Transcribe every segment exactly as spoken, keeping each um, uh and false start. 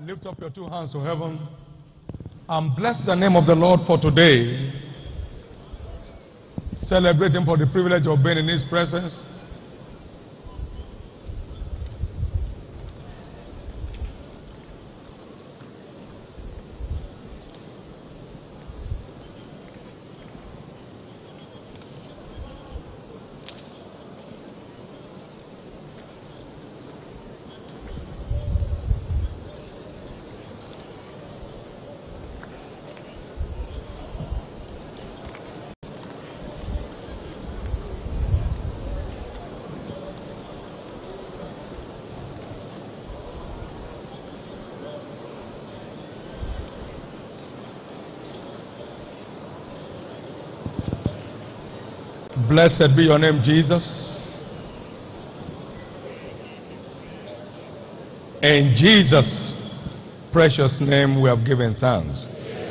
Lift up your two hands to heaven and bless the name of the Lord for today. Celebrate Him for the privilege of being in His presence. Blessed be your name, Jesus. In Jesus' precious name we have given thanks.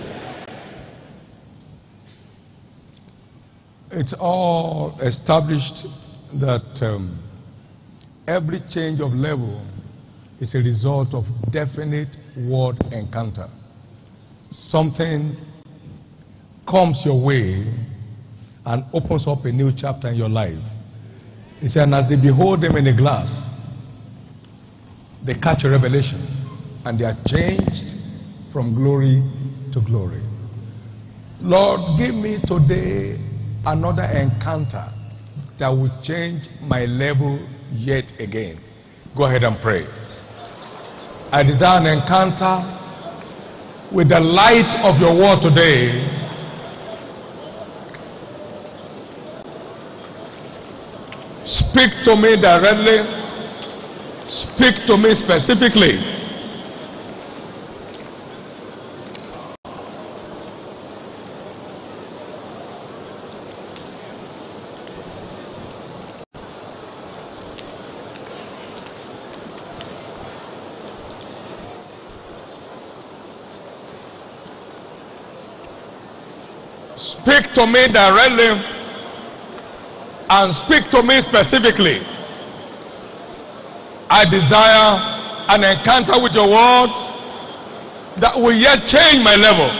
It's all established that um, every change of level is a result of definite word encounter. Something comes your way and opens up a new chapter in your life. He said, and as they behold Him in a glass, they catch a revelation and they are changed from glory to glory. Lord, give me today another encounter that will change my level yet again. Go ahead and pray. I desire an encounter with the light of your word today. Speak to me directly. Speak to me specifically. Speak to me directly. And speak to me specifically. I desire an encounter with your word that will yet change my level.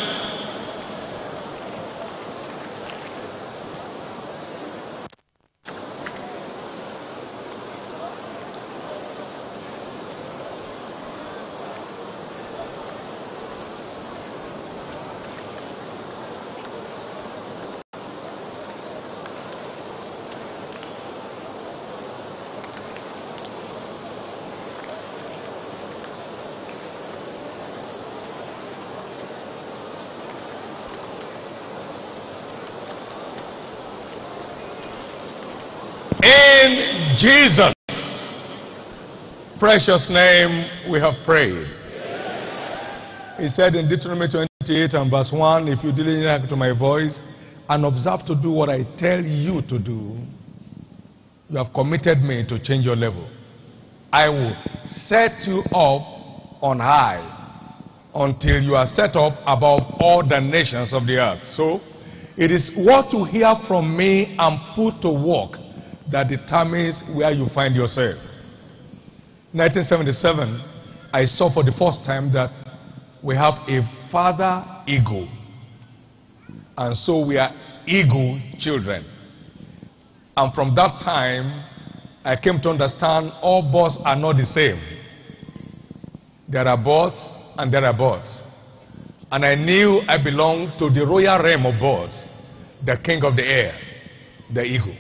In Jesus' precious name we have prayed. He said in Deuteronomy twenty-eight and verse one, if you diligently hearken to my voice and observe to do what I tell you to do, you have committed me to change your level. I will set you up on high until you are set up above all the nations of the earth. So, it is what you hear from me and put to work that determines where you find yourself. nineteen seventy-seven, I saw for the first time that we have a father eagle. And so we are eagle children. And from that time, I came to understand all birds are not the same. There are birds and there are birds. And I knew I belonged to the royal realm of birds, the king of the air, the eagle.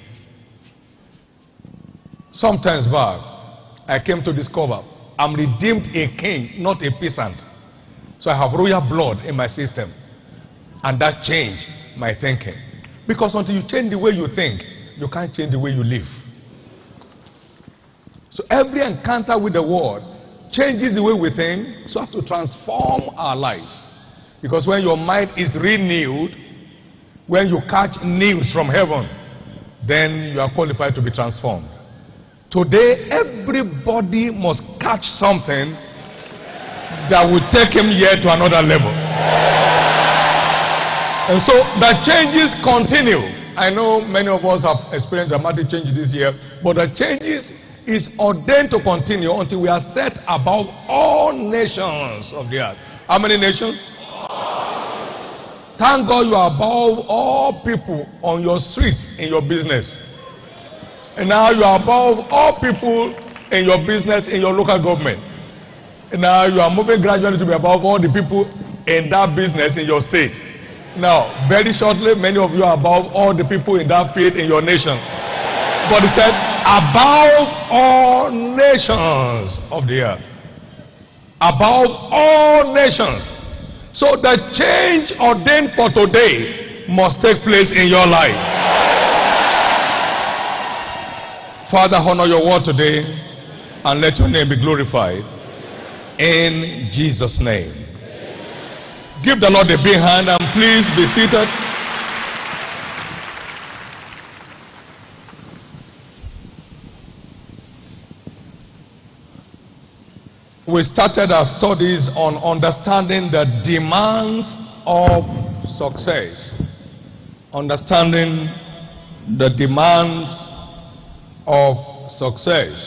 Sometimes back, I came to discover I'm redeemed a king, not a peasant. So I have royal blood in my system. And that changed my thinking. Because until you change the way you think, you can't change the way you live. So every encounter with the word changes the way we think, so as to transform our lives. Because when your mind is renewed, when you catch news from heaven, then you are qualified to be transformed. Today, everybody must catch something that will take him here to another level. And so the changes continue. I know many of us have experienced dramatic change this year, but the changes is ordained to continue until we are set above all nations of the earth. How many nations? Thank God you are above all people on your streets in your business. And now you are above all people in your business, in your local government. And now you are moving gradually to be above all the people in that business in your state. Now, very shortly, many of you are above all the people in that field in your nation. But he said, above all nations of the earth. Above all nations. So the change ordained for today must take place in your life. Father, honor your word today and let your name be glorified. In Jesus' name. Give the Lord a big hand and please be seated. We started our studies on understanding the demands of success. Understanding the demands of success.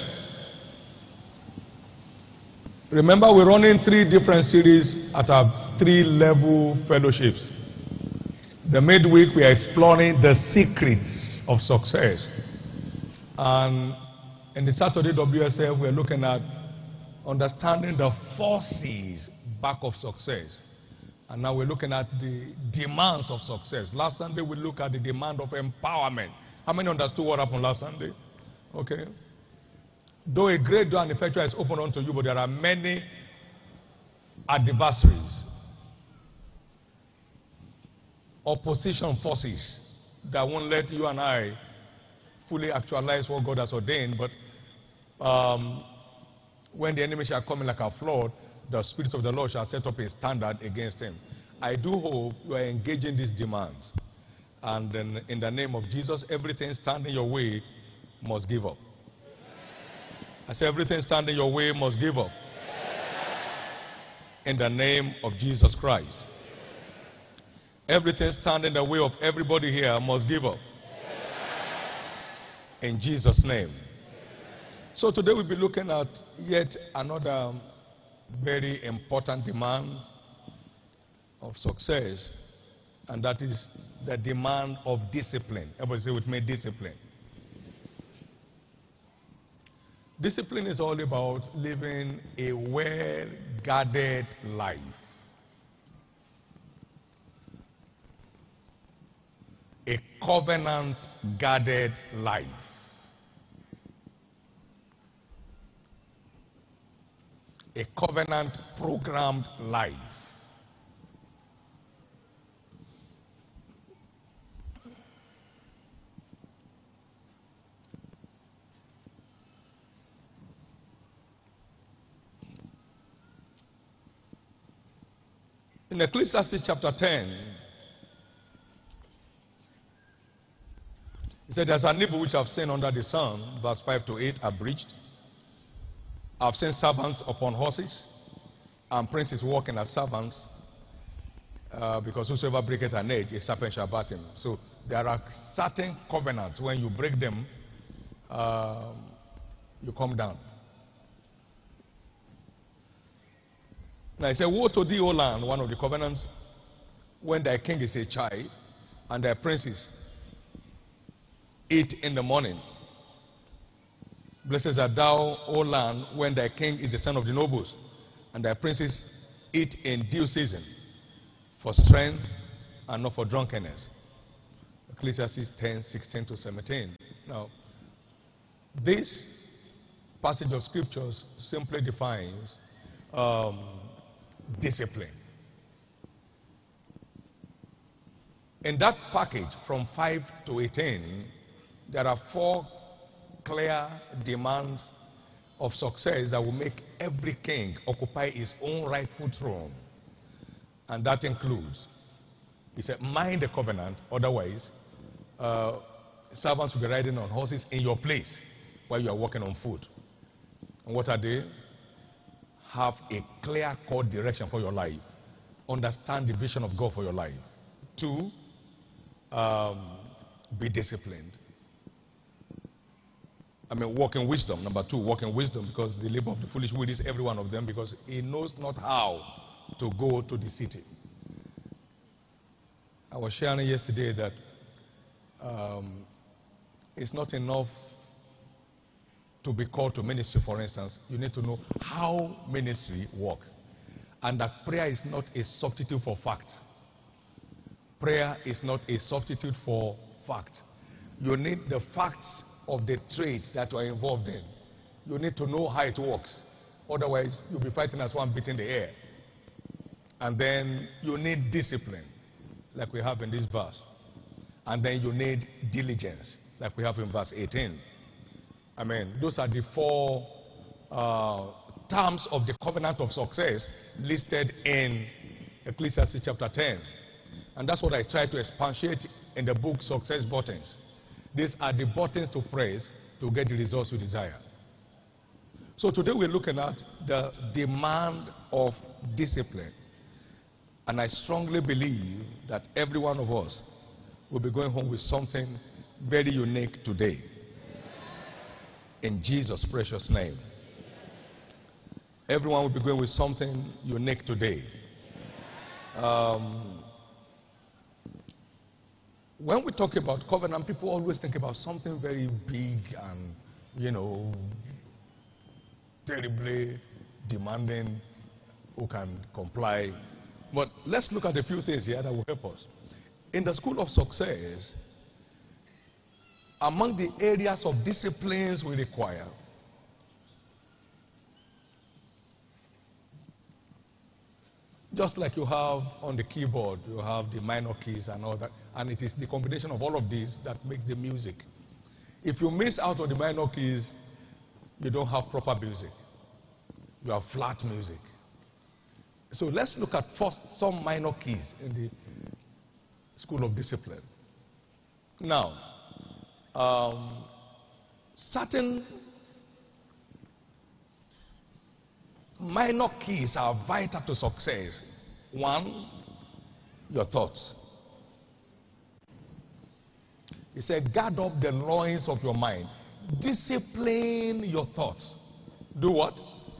Remember, we're running three different series at our three level fellowships. The midweek we are exploring the secrets of success. And in the Saturday W S F we are looking at understanding the forces back of success. And now we're looking at the demands of success. Last Sunday we looked at the demand of empowerment. How many understood what happened last Sunday? Okay. Though a great door and effectual is open unto you, but there are many adversaries, opposition forces that won't let you and I fully actualize what God has ordained. But um, when the enemy shall come in like a flood, the Spirit of the Lord shall set up a standard against him. I do hope you are engaging these demands. And then in the name of Jesus, everything standing your way must give up. I say everything standing your way must give up. In the name of Jesus Christ. Everything standing in the way of everybody here must give up. In Jesus' name. So today we'll be looking at yet another very important demand of success, and that is the demand of discipline. Everybody say with me, discipline. Discipline is all about living a well-guarded life. A covenant-guarded life. A covenant-programmed life. In Ecclesiastes chapter ten, he said, there's an evil which I've seen under the sun, verse five to eight, abridged. I've seen servants upon horses, and princes walking as servants, uh, because whosoever breaketh an edge, a serpent shall bite him. So there are certain covenants, when you break them, uh, you come down. Now he said, woe to thee, O land, one of the covenants, when thy king is a child, and thy princes eat in the morning. Blessed art thou, O land, when thy king is the son of the nobles, and thy princes eat in due season, for strength and not for drunkenness. Ecclesiastes ten, sixteen to seventeen. Now, this passage of scriptures simply defines um, discipline. In that package from five to eighteen, there are four clear demands of success that will make every king occupy his own rightful throne. And that includes, he said, mind the covenant, otherwise uh, servants will be riding on horses in your place while you are working on food. And what are they? Have a clear cut direction for your life. Understand the vision of God for your life. Two, um, be disciplined. I mean, walk in wisdom. Number two, walk in wisdom, because the labor of the foolish will is every one of them, because he knows not how to go to the city. I was sharing yesterday that um, it's not enough to be called to ministry, for instance. You need to know how ministry works. And that prayer is not a substitute for fact. Prayer is not a substitute for fact. You need the facts of the trade that you are involved in. You need to know how it works. Otherwise, you'll be fighting as one beating the air. And then you need discipline, like we have in this verse. And then you need diligence, like we have in verse eighteen. I mean, those are the four uh, terms of the covenant of success listed in Ecclesiastes chapter ten. And that's what I try to expatiate in the book Success Buttons. These are the buttons to press to get the results you desire. So today we're looking at the demand of discipline. And I strongly believe that every one of us will be going home with something very unique today. In Jesus' precious name. Everyone will be going with something unique today. Um, when we talk about covenant, people always think about something very big and, you know, terribly demanding, who can comply. But let's look at a few things here that will help us. In the school of success, among the areas of disciplines we require, just like you have on the keyboard, you have the minor keys and all that, and it is the combination of all of these that makes the music. If you miss out on the minor keys, you don't have proper music. You have flat music. So let's look at first some minor keys in the school of discipline. Now, um, certain minor keys are vital to success. One, your thoughts. He said, guard up the loins of your mind. Discipline your thoughts. Do what?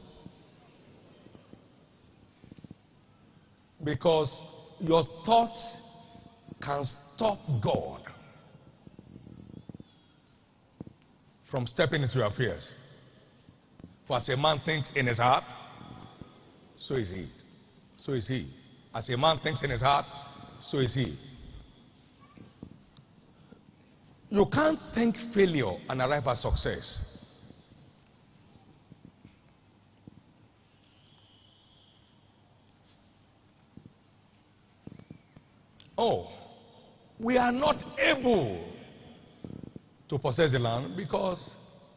Because your thoughts can stop God from stepping into your affairs. For as a man thinks in his heart, so is he. So is he. As a man thinks in his heart, so is he. You can't think failure and arrive at success. Oh, we are not able to possess the land because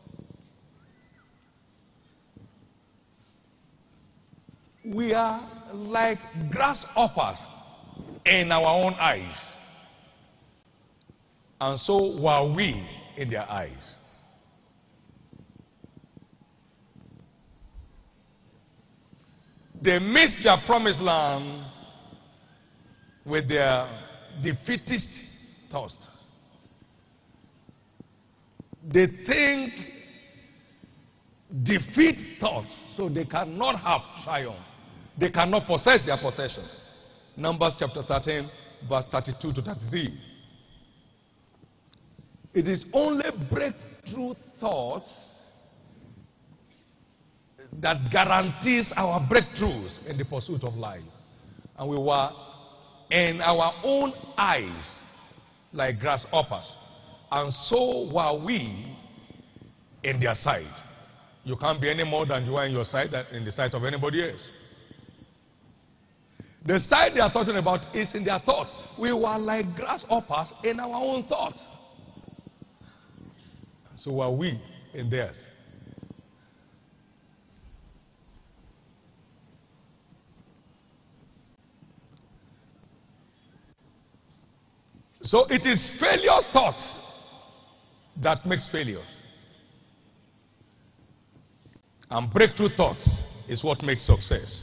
we are like grasshoppers in our own eyes. And so were we in their eyes. They missed their promised land with their defeatist thoughts. They think defeat thoughts, so they cannot have triumph. They cannot possess their possessions. Numbers chapter thirteen, verse thirty-two to thirty-three. It is only breakthrough thoughts that guarantees our breakthroughs in the pursuit of life. And we were in our own eyes like grasshoppers. And so were we in their sight. You can't be any more than you are in your sight than in the sight of anybody else. The sight they are talking about is in their thoughts. We were like grasshoppers in our own thoughts. So were we in theirs. So it is failure thoughts that makes failure. And breakthrough thoughts is what makes success.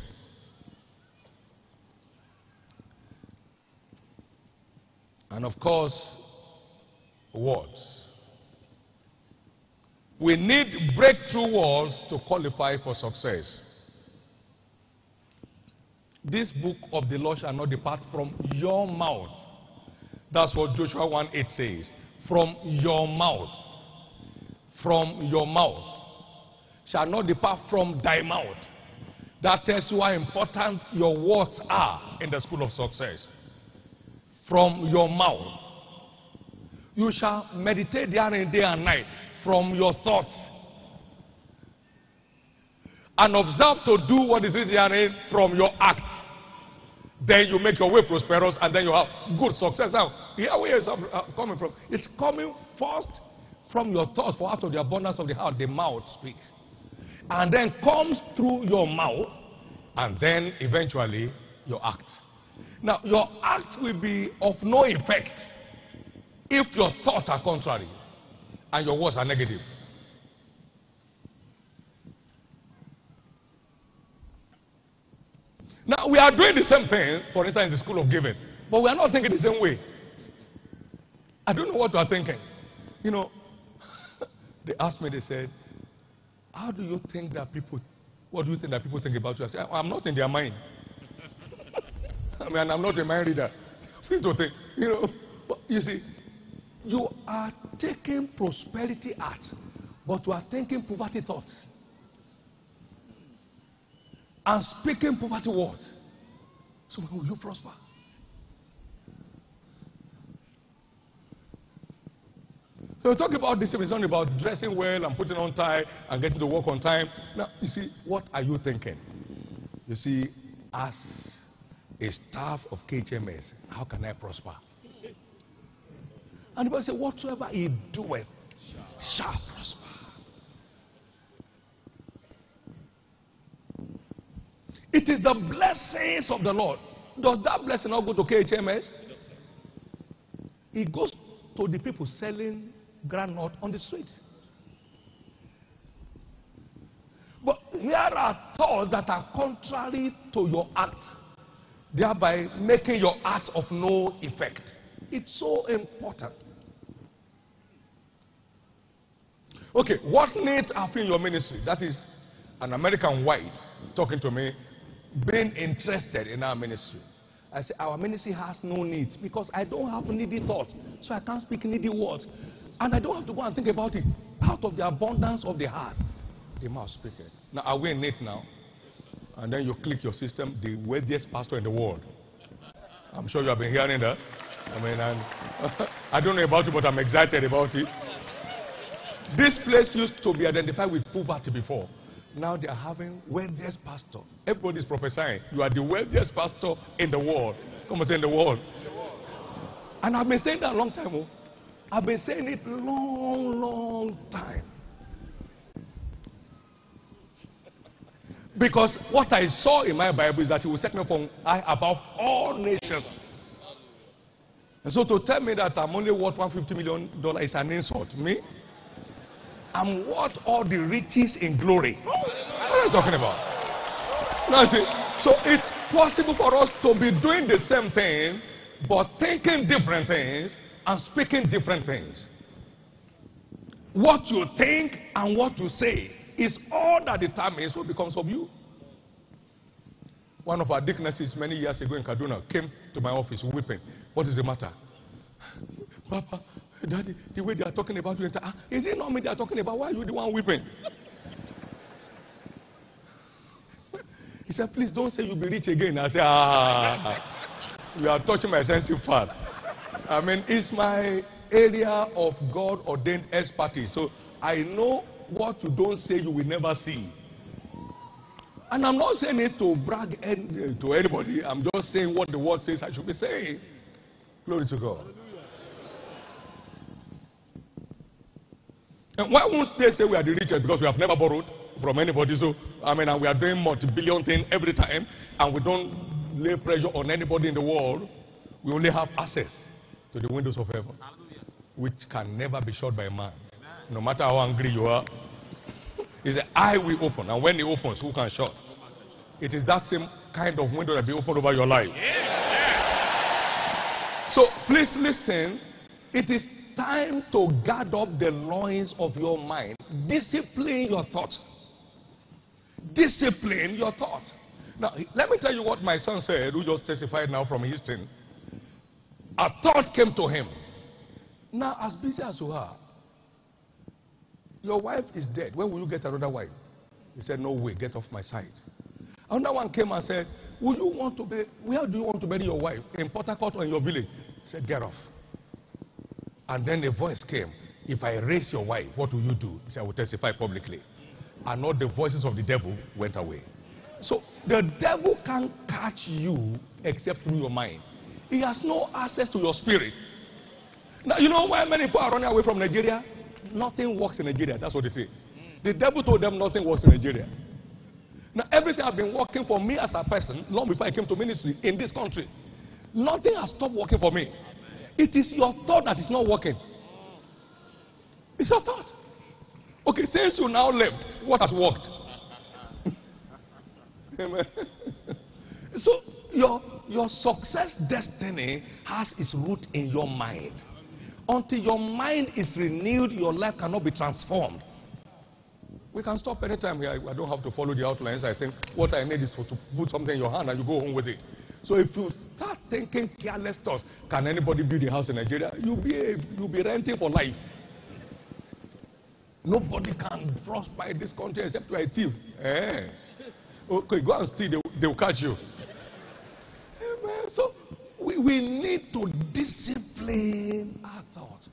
And of course, words. We need breakthrough words to qualify for success. This book of the law shall not depart from your mouth. That's what Joshua one eight says. From your mouth. From your mouth. Shall not depart from thy mouth. That tells you how important your words are in the school of success. From your mouth. You shall meditate therein day and night. From your thoughts. And observe to do what is written therein from your act. Then you make your way prosperous and then you have good success. Now, here where is it coming from? It's coming first from your thoughts, for out of the abundance of the heart, the mouth speaks. And then comes through your mouth, and then eventually your act. Now, your act will be of no effect if your thoughts are contrary and your words are negative. Now, we are doing the same thing, for instance, in the school of giving, but we are not thinking the same way. I don't know what you are thinking. You know, they asked me, they said, how do you think that people, what do you think that people think about you? I said, I'm not in their mind. I mean, I'm not a mind reader. Free to think, you know, but you see, you are taking prosperity art, but you are thinking poverty thoughts. And speaking poverty words. So will you prosper? So we talk about this, it's not about dressing well and putting on tie and getting to work on time. Now, you see, what are you thinking? You see, as a staff of K H M S, how can I prosper? And the Bible says, whatsoever he doeth shall prosper. It is the blessings of the Lord. Does that blessing not go to K H M S? It goes to the people selling groundnut on the streets. But here are thoughts that are contrary to your act, thereby making your act of no effect. It's so important. Okay, what needs are in your ministry? That is an American white talking to me, being interested in our ministry. I say, our ministry has no needs because I don't have needy thoughts, so I can't speak needy words. And I don't have to go and think about it. Out of the abundance of the heart, the mouth speaketh. Now, are we in it now? And then you click your system, the wealthiest pastor in the world. I'm sure you have been hearing that. I mean, and I don't know about it, but I'm excited about it. This place used to be identified with poverty before. Now they are having wealthiest pastor. Everybody is prophesying. You are the wealthiest pastor in the world. Come and say in the world. And I've been saying that a long time. Oh. I've been saying it long, long time. Because what I saw in my Bible is that he will set me upon high above all nations. And so to tell me that I'm only worth one hundred fifty million dollars is an insult. Me? I'm worth all the riches in glory. What are you talking about? Now see, so it's possible for us to be doing the same thing, but thinking different things and speaking different things. What you think and what you say is all that determines what becomes of you. One of our deaconesses many years ago in Kaduna came to my office weeping. What is the matter? Papa, Daddy, the way they are talking about you, ah, is it not me they are talking about? Why are you the one weeping? He said, please don't say you'll be rich again. I said, ah, you are touching my sensitive part. I mean, it's my area of God-ordained expertise. So I know what you don't say you will never see. And I'm not saying it to brag any, to anybody. I'm just saying what the word says I should be saying. Glory to God. And why won't they say we are the richest? Because we have never borrowed from anybody. So, I mean, and we are doing multi-billion things every time. And we don't lay pressure on anybody in the world. We only have access to the windows of heaven, which can never be shut by a man. No matter how angry you are. He said, I will open. And when he opens, who can shut? It is that same kind of window that will be opened over your life. Yeah. So, please listen. It is time to guard up the loins of your mind. Discipline your thoughts. Discipline your thoughts. Now, let me tell you what my son said, who just testified now from Houston. A thought came to him. Now, as busy as you are, your wife is dead. When will you get another wife? He said, no way, get off my side. Another one came and said, will you want to bury, where do you want to bury your wife? In Port Harcourt or in your village? He said, get off. And then a voice came. If I raise your wife, what will you do? He said, I will testify publicly. And all the voices of the devil went away. So the devil can't catch you except through your mind. He has no access to your spirit. Now, you know why many people are running away from Nigeria? Nothing works in Nigeria. That's what they say. The devil told them nothing works in Nigeria. Now, everything I've been working for me as a person, long before I came to ministry in this country, nothing has stopped working for me. It is your thought that is not working. It's your thought. Okay, since you now left, what has worked? Amen. So, your, your success destiny has its root in your mind. Until your mind is renewed, your life cannot be transformed. We can stop anytime here. I don't have to follow the outlines. I think what I need is for, to put something in your hand and you go home with it. So if you start thinking careless thoughts, can anybody build a house in Nigeria? You'll be, a, you'll be renting for life. Nobody can prosper in this country except you're a thief. Eh. Okay, go and steal, they, they will catch you. Amen. So we, we need to discipline our thoughts.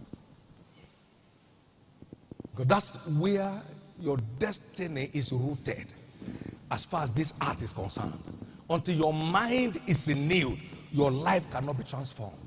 Because that's where your destiny is rooted as far as this earth is concerned. Until your mind is renewed, your life cannot be transformed.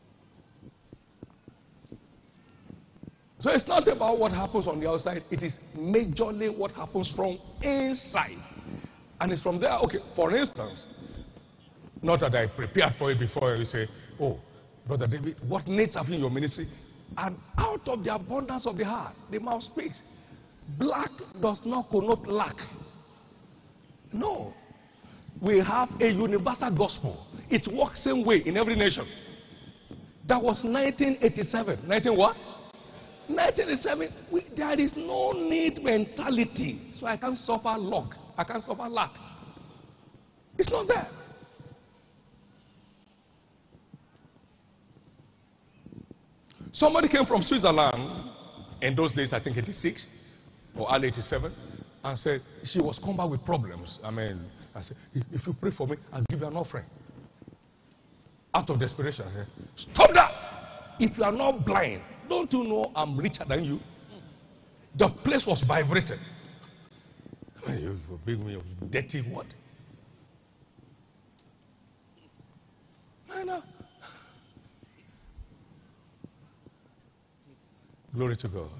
So it's not about what happens on the outside, it is majorly what happens from inside. And it's from there, okay, for instance, not that I prepared for it before you say, oh, Brother David, what needs happening in your ministry? And out of the abundance of the heart, the mouth speaks. Black does not connote lack. No. We have a universal gospel. It works same way in every nation. That was nineteen eighty-seven. nineteen what? nineteen eighty-seven. We, there is no need mentality. So I can't suffer lack. I can't suffer lack. It's not there. Somebody came from Switzerland in those days, I think eighty-six or early eighty-seven, and said she was come back with problems. I mean, I said, if you pray for me, I'll give you an offering. Out of desperation, I said, stop that! If you are not blind, don't you know I'm richer than you? The place was vibrating. You big me of dirty what? I know. Glory to God.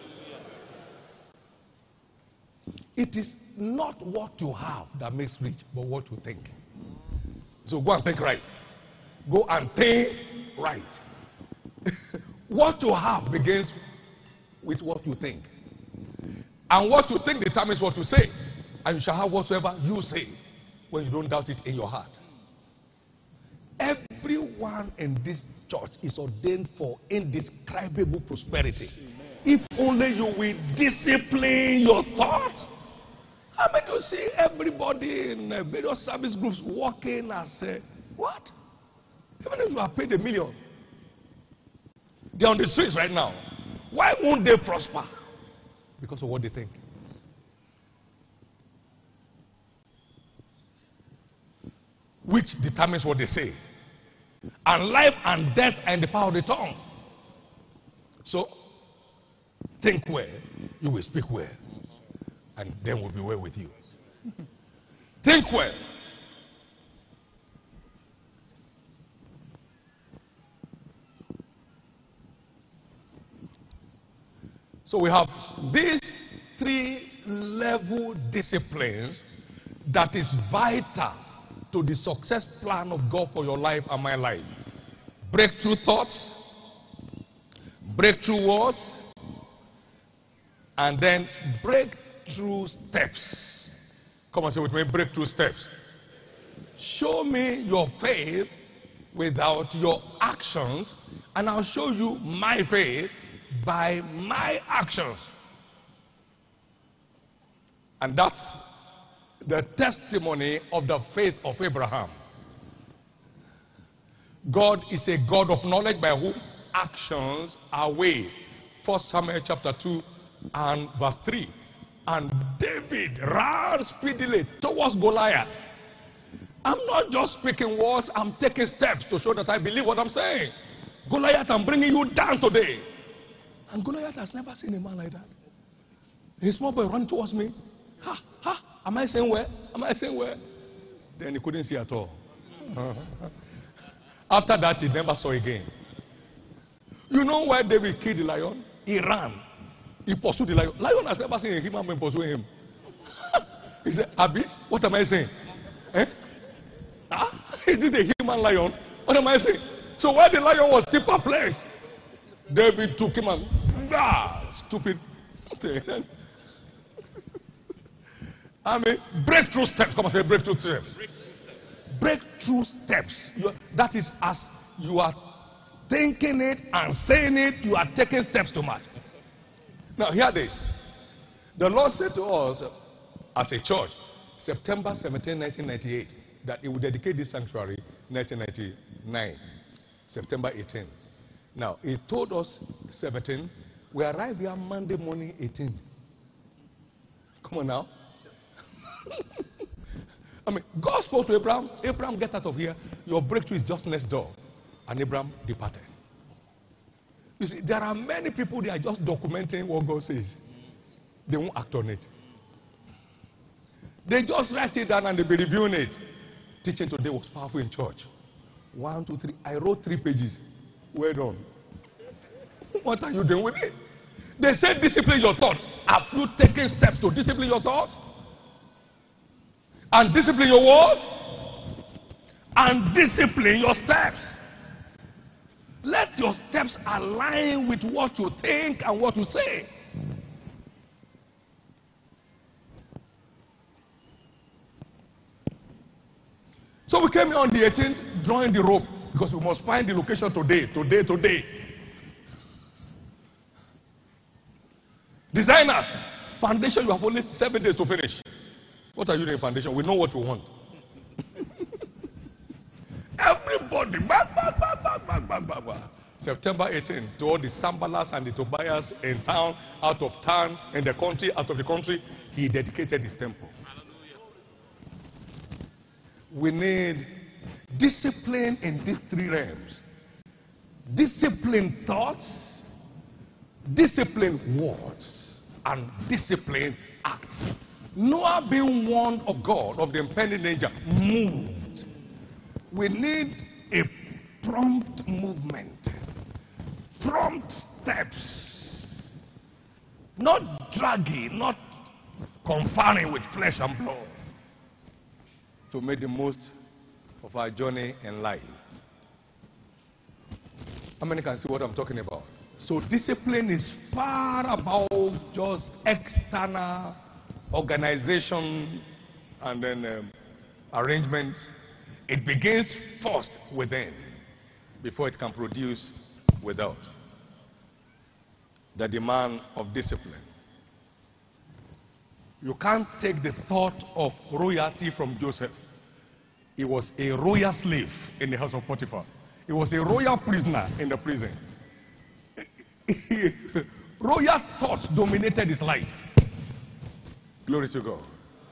It is not what you have that makes rich, but what you think. So go and think right. Go and think right. What you have begins with what you think. And what you think determines what you say. And you shall have whatsoever you say when you don't doubt it in your heart. Everyone in this church is ordained for indescribable prosperity. If only you will discipline your thoughts. I mean, you see everybody in uh, various service groups working as uh, what? Even if you are paid a million, they're on the streets right now. Why won't they prosper? Because of what they think. Which determines what they say. And life and death are in the power of the tongue. So, think well, you will speak well. And then we'll be well with you. Think well. So we have these three level disciplines that is vital to the success plan of God for your life and my life. Breakthrough thoughts, breakthrough words, and then breakthrough steps. Come on, say with me, breakthrough steps. Show me your faith without your actions, And I'll show you my faith by my actions. And that's the testimony of the faith of Abraham. God is a God of knowledge by whom actions are weighed. First Samuel chapter two and verse three. And David ran speedily towards Goliath. I'm not just speaking words, I'm taking steps to show that I believe what I'm saying. Goliath, I'm bringing you down today. And Goliath has never seen a man like that. A small boy ran towards me. Ha, ha, am I saying where? Am I saying where? Then he couldn't see at all. After that, he never saw again. You know why David killed the lion? He ran. He pursued the lion. Lion has never seen a human being pursuing him. He said, Abi, what am I saying? Eh? Ah? Is this a human lion? What am I saying? So when the lion was still perplexed, David took him and, ah, stupid. I mean, breakthrough steps. Come on, say breakthrough steps. Breakthrough steps. You, that is as you are thinking it and saying it, you are taking steps to match. Now, hear this. The Lord said to us as a church, September seventeenth, nineteen ninety-eight, that He would dedicate this sanctuary nineteen ninety-nine, September eighteenth. Now, He told us seventeenth. We arrived here Monday morning, eighteenth. Come on now. I mean, God spoke to Abraham. Abraham, get out of here. Your breakthrough is just next door. And Abraham departed. You see, there are many people, they are just documenting what God says. They won't act on it. They just write it down and they'll be reviewing it. Teaching today was powerful in church. One, two, three. I wrote three pages. Well done. What are you doing with it? They said discipline your thought. Have you taken steps to discipline your thought? And discipline your words? And discipline your steps. Let your steps align with what you think and what you say. So we came here on the eighteenth, drawing the rope, because we must find the location today, today, today. Designers, foundation, you have only seven days to finish. What are you doing, foundation? We know what we want. Everybody, back, back, back, back, back, back, back, back. September eighteenth, to all the Sambalas and the Tobias in town, out of town, in the country, out of the country, he dedicated his temple. We need discipline in these three realms. Discipline thoughts, discipline words, and discipline acts. Noah, being warned of God of the impending danger, moved. We need a prompt movement, prompt steps, not draggy, not conferring with flesh and blood, to make the most of our journey in life. How many can see what I'm talking about? So discipline is far above just external organization and then um, arrangement. It begins first within before it can produce without. The demand of discipline. You can't take the thought of royalty from Joseph. He was a royal slave in the house of Potiphar. He was a royal prisoner in the prison. Royal thoughts dominated his life. Glory to God.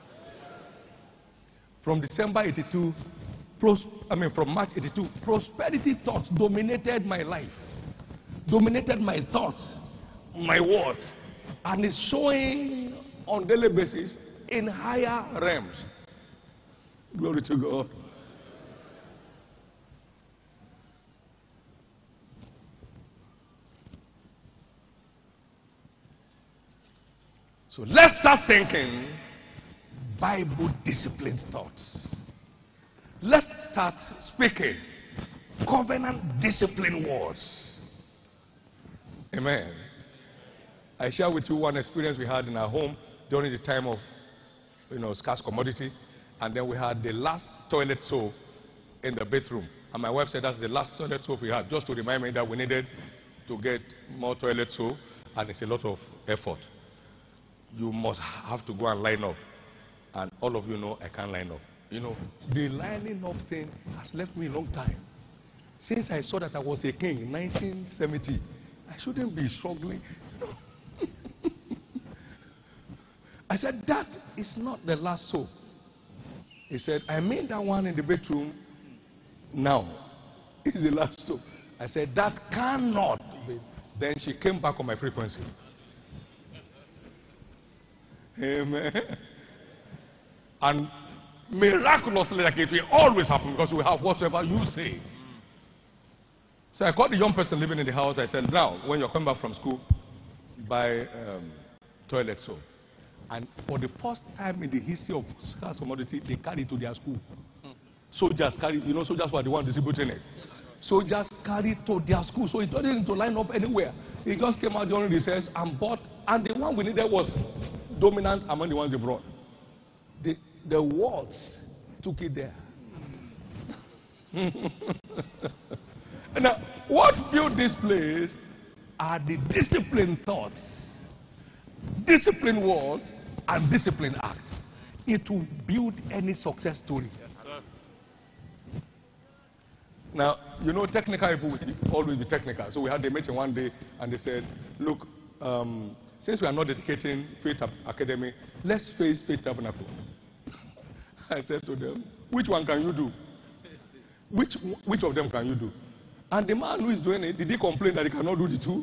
From December eighty-two, pros I mean from March eighty-two, prosperity thoughts dominated my life, dominated my thoughts, my words, and is showing on daily basis in higher realms. Glory to God. So let's start thinking Bible disciplined thoughts. Let's start speaking covenant disciplined words. Amen. I share with you one experience we had in our home during the time of, you know, scarce commodity, and then we had the last toilet soap in the bathroom, And my wife said that's the last toilet soap we had, just to remind me that we needed to get more toilet soap, and it's a lot of effort. You must have to go and line up. And all of you know I can't line up. You know, the lining up thing has left me a long time. Since I saw that I was a king in nineteen seventy, I shouldn't be struggling. I said, that is not the last soap. He said, I made that one in the bedroom now. It's the last soap. I said, that cannot be. Then she came back on my frequency. Amen. And miraculously, like it will always happen, because we have whatever you say. So I called the young person living in the house. I said, now, when you're coming back from school, buy um, toilet soap. And for the first time in the history of scarce commodity, they carry it to their school. Soldiers carry, you know, soldiers were the one distributing it. Soldiers carry it to their school. So it didn't need to line up anywhere. It just came out during recess and bought. And the one we needed was dominant among the ones they brought. The, the wards took it there. Now, what built this place are the disciplined thoughts, disciplined words, and disciplined acts. It will build any success story. Yes, sir. Now, you know, technical people will always be technical. So we had a meeting one day, and they said, look, um, since we are not dedicating Faith Academy, let's face Faith Tabernacle. I said to them, which one can you do? Which, which of them can you do? And the man who is doing it, did he complain that he cannot do the two?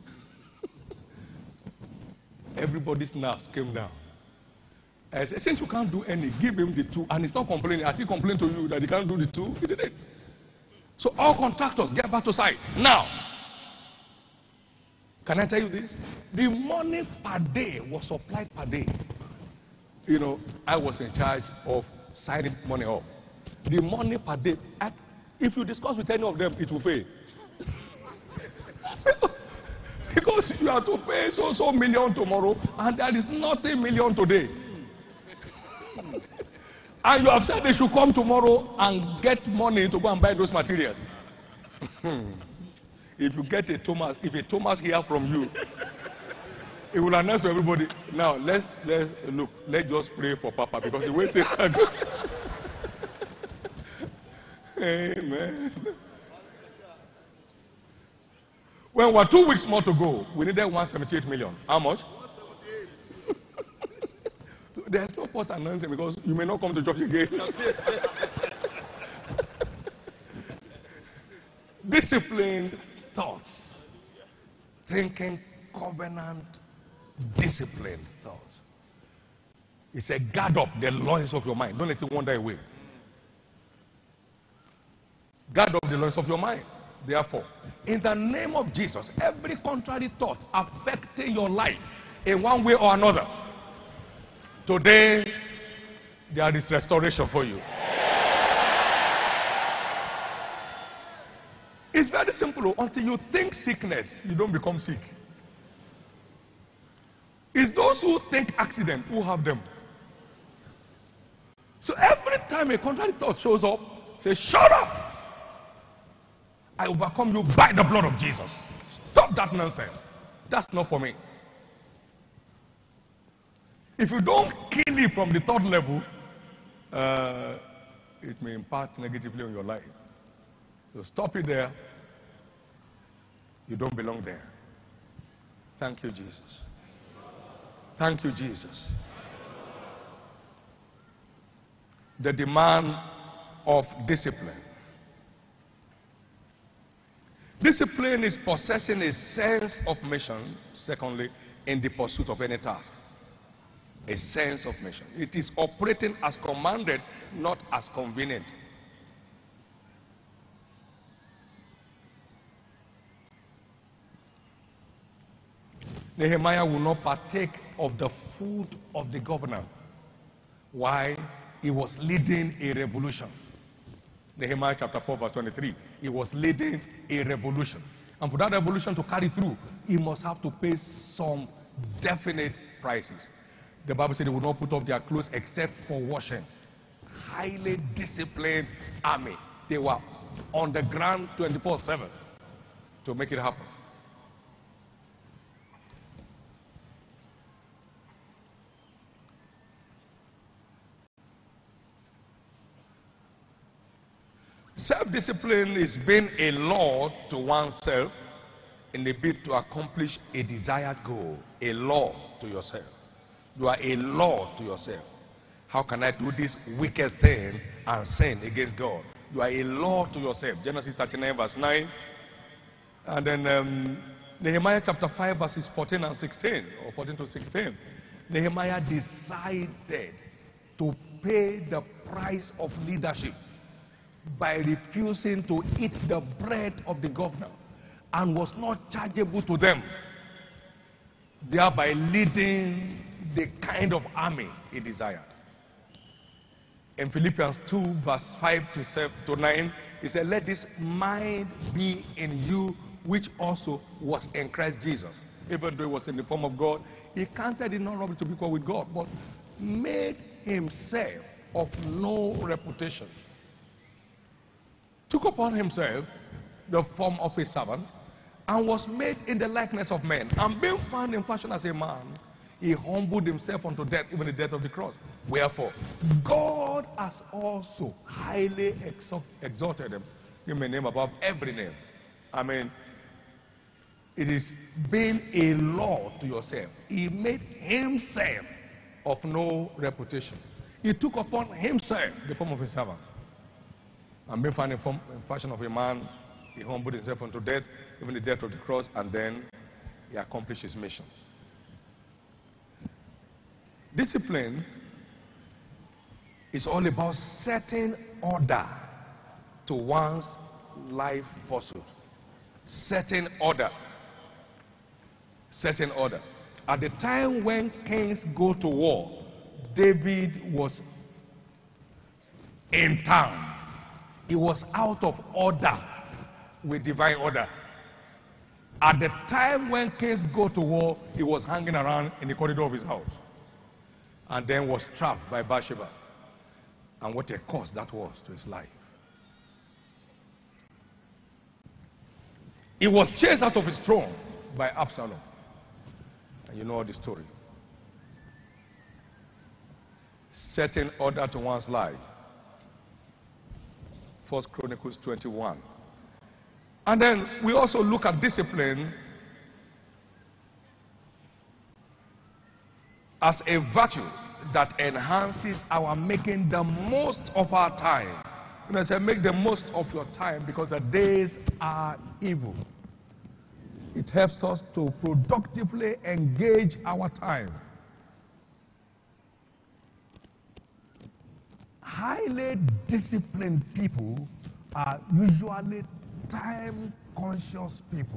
Everybody's nerves came down. I said, since you can't do any, give him the two. And he's not complaining. Has he complained to you that he can't do the two? He did it. So all contractors, get back to site. Now, can I tell you this? The money per day was supplied per day. You know, I was in charge of signing money up. The money per day, at, if you discuss with any of them, it will fail. Because you have to pay so so million tomorrow, and there is nothing million today. And you have said they should come tomorrow and get money to go and buy those materials. If you get a Thomas, if a Thomas hear from you, it will announce to everybody. Now let's let's look. Let's just pray for Papa, because the way things are going. Amen. When we're two weeks more to go, we needed one hundred seventy-eight million. How much? There's no point announcing, because you may not come to church again. Disciplined thoughts. Thinking covenant, disciplined thoughts. He said, guard up the loins of your mind. Don't let it wander away. Guard up the loins of your mind. Therefore, in the name of Jesus, every contrary thought affecting your life in one way or another, today there is restoration for you. It's very simple. Until you think sickness, you don't become sick. It's those who think accident who have them. So every time a contrary thought shows up, say, shut up! I overcome you by the blood of Jesus. Stop that nonsense. That's not for me. If you don't kill it from the third level, uh, it may impact negatively on your life. So stop it there. You don't belong there. Thank you, Jesus. Thank you, Jesus. The demand of discipline. Discipline is possessing a sense of mission, secondly, in the pursuit of any task. A sense of mission. It is operating as commanded, not as convenient. Nehemiah will not partake of the food of the governor. Why? He was leading a revolution. Nehemiah chapter four verse twenty-three. He was leading a revolution. And for that revolution to carry through, he must have to pay some definite prices. The Bible said they would not put off their clothes except for washing. Highly disciplined army. They were on the ground twenty-four seven to make it happen. Self-discipline is being a law to oneself in a bid to accomplish a desired goal. A law to yourself. You are a law to yourself. How can I do this wicked thing and sin against God? You are a law to yourself. Genesis thirty-nine verse nine. And then um, Nehemiah chapter five verses fourteen and sixteen, or fourteen to sixteen. Nehemiah decided to pay the price of leadership by refusing to eat the bread of the governor, and was not chargeable to them, thereby leading the kind of army he desired. In Philippians two verse five to seven to nine, he said, let this mind be in you, which also was in Christ Jesus. Even though he was in the form of God, he counted it not robbery to be equal with God, but made himself of no reputation. Took upon himself the form of a servant, and was made in the likeness of men. And being found in fashion as a man, he humbled himself unto death, even the death of the cross. Wherefore, God has also highly exalted him. Give me a name above every name. I mean, it is being a law to yourself. He made himself of no reputation. He took upon himself the form of a servant. And being found in, form, in fashion of a man, he humbled himself unto death, even the death of the cross, and then he accomplished his mission. Discipline is all about setting order to one's life pursuit. Setting order. Setting order. At the time when kings go to war, David was in town. He was out of order with divine order. At the time when kings go to war, he was hanging around in the corridor of his house, and then was trapped by Bathsheba. And what a cost that was to his life. He was chased out of his throne by Absalom. And you know the story. Setting order to one's life. First Chronicles twenty-one. And then we also look at discipline as a virtue that enhances our making the most of our time. When I say make the most of your time, because the days are evil. It helps us to productively engage our time. Highly disciplined people are usually time-conscious people.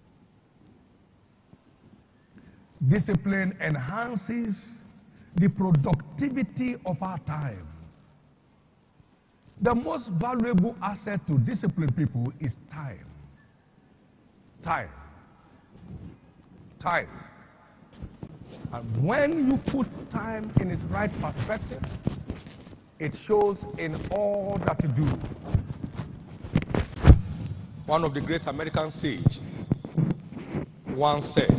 Discipline enhances the productivity of our time. The most valuable asset to disciplined people is time. Time. Time. And when you put time in its right perspective, it shows in all that you do. One of the great American sages once said,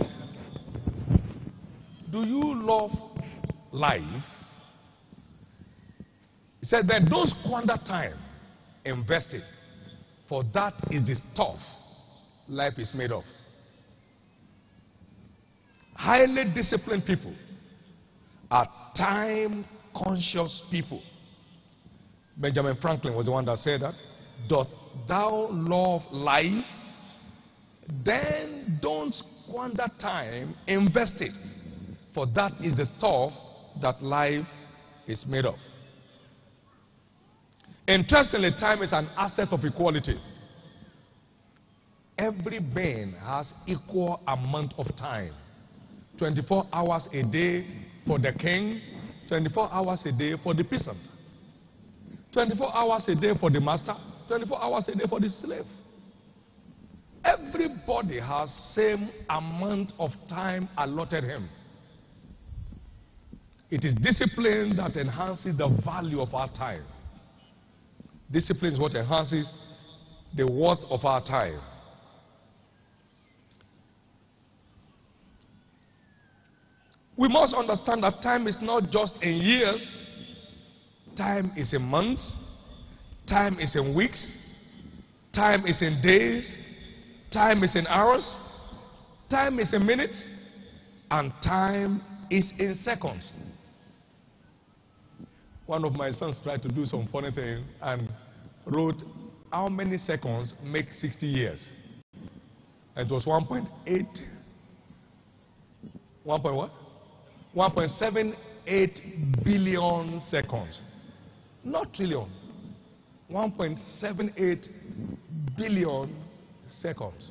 do you love life? He said, then don't squander time, invest it, for that is the stuff life is made of. Highly disciplined people are time-conscious people. Benjamin Franklin was the one that said that. Doth thou love life? Then don't squander time, invest it, for that is the stuff that life is made of. Interestingly, time is an asset of equality. Every being has equal amount of time. twenty-four hours a day for the king, twenty-four hours a day for the peasant, twenty-four hours a day for the master, twenty-four hours a day for the slave. Everybody has same amount of time allotted him. It is discipline that enhances the value of our time. Discipline is what enhances the worth of our time. We must understand that time is not just in years. Time is in months. Time is in weeks. Time is in days. Time is in hours. Time is in minutes. And time is in seconds. One of my sons tried to do some funny thing and wrote, how many seconds make sixty years? And it was one point eight. one point what? one point seven eight billion seconds. Not trillion. one point seven eight billion seconds.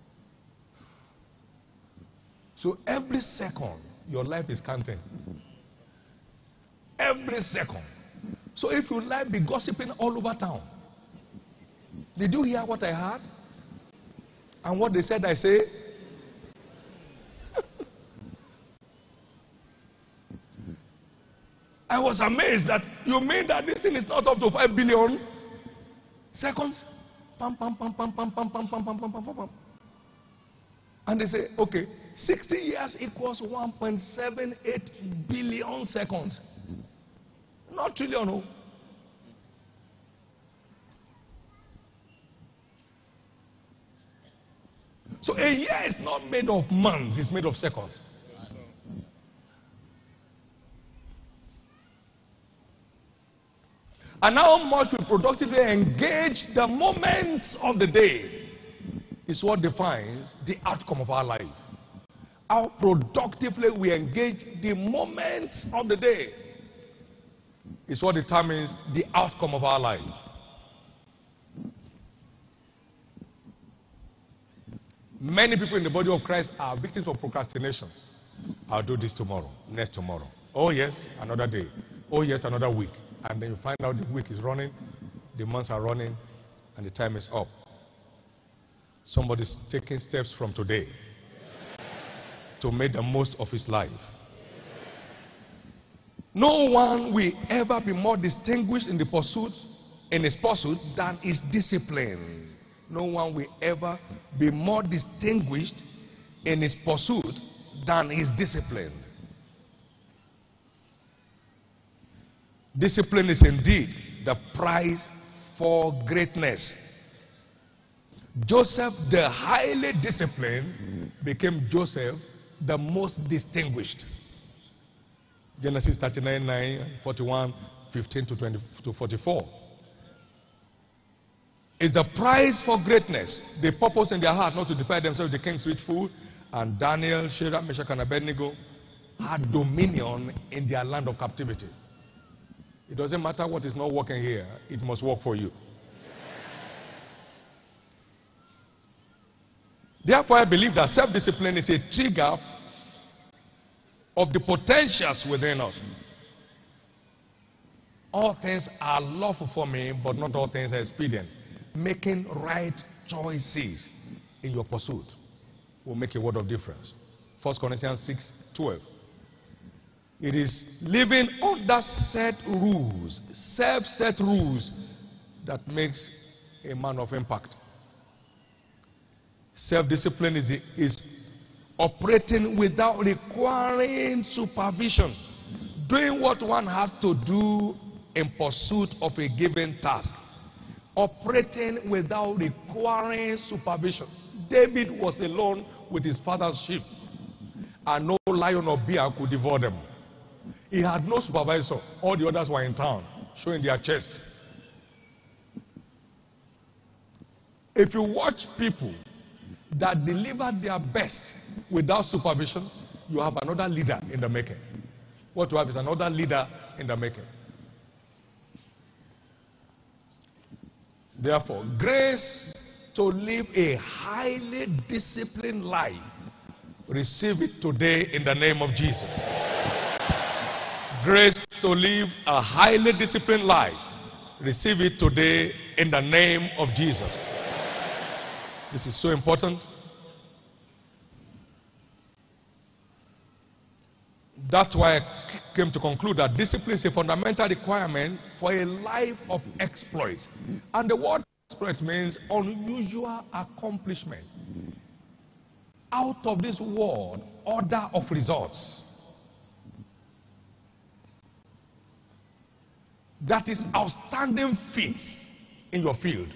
So every second, your life is counting. Every second. So if you like be gossiping all over town, did you hear what I heard? And what they said I say? I was amazed that you mean that this thing is not up to five billion seconds? Pam, pam, pam, pam, pam, pam, pam, pam, pam, pam, pam, pam. And they say, okay, sixty years equals one point seven eight billion seconds. Not trillion, no. So a year is not made of months, it's made of seconds. And how much we productively engage the moments of the day is what defines the outcome of our life. How productively we engage the moments of the day is what determines the outcome of our life. Many people in the body of Christ are victims of procrastination. I'll do this tomorrow, next tomorrow. Oh yes, another day. Oh yes, another week. And then you find out the week is running, the months are running, and the time is up. Somebody's taking steps from today to make the most of his life. No one will ever be more distinguished in the pursuit, in his pursuit than his discipline. No one will ever be more distinguished in his pursuit than his discipline. Discipline is indeed the prize for greatness. Joseph, the highly disciplined, became Joseph, the most distinguished. Genesis thirty-nine, nine, forty-one, fifteen to twenty to forty-four. It's the prize for greatness. They purpose in their heart not to defile themselves with the king's rich food. And Daniel, Shadrach, Meshach, and Abednego had dominion in their land of captivity. It doesn't matter what is not working here, it must work for you. Therefore, I believe that self-discipline is a trigger of the potentials within us. All things are lawful for me, but not all things are expedient. Making right choices in your pursuit will make a world of difference. First Corinthians six, twelve. It is living under set rules, self-set rules, that makes a man of impact. Self-discipline is, is operating without requiring supervision, doing what one has to do in pursuit of a given task, operating without requiring supervision. David was alone with his father's sheep, and no lion or bear could devour them. He had no supervisor. All the others were in town, showing their chest. If you watch people that deliver their best without supervision, you have another leader in the making. What you have is another leader in the making. Therefore, grace to live a highly disciplined life, receive it today in the name of Jesus. Grace to live a highly disciplined life, receive it today in the name of Jesus. This is so important. That's why I came to conclude that discipline is a fundamental requirement for a life of exploits. And the word exploit means unusual accomplishment. Out of this world, order of results. That is outstanding feats in your field.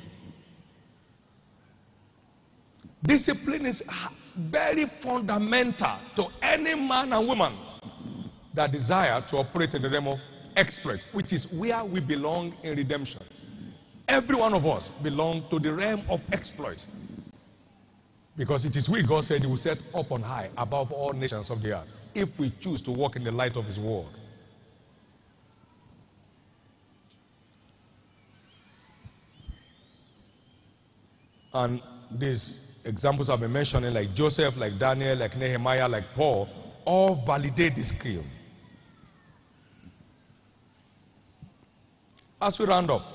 Discipline is very fundamental to any man and woman that desire to operate in the realm of exploits, which is where we belong in redemption. Every one of us belong to the realm of exploits. Because it is we, God said, He will set up on high above all nations of the earth, if we choose to walk in the light of His word. And these examples I've been mentioning, like Joseph, like Daniel, like Nehemiah, like Paul, all validate this claim. As we round up,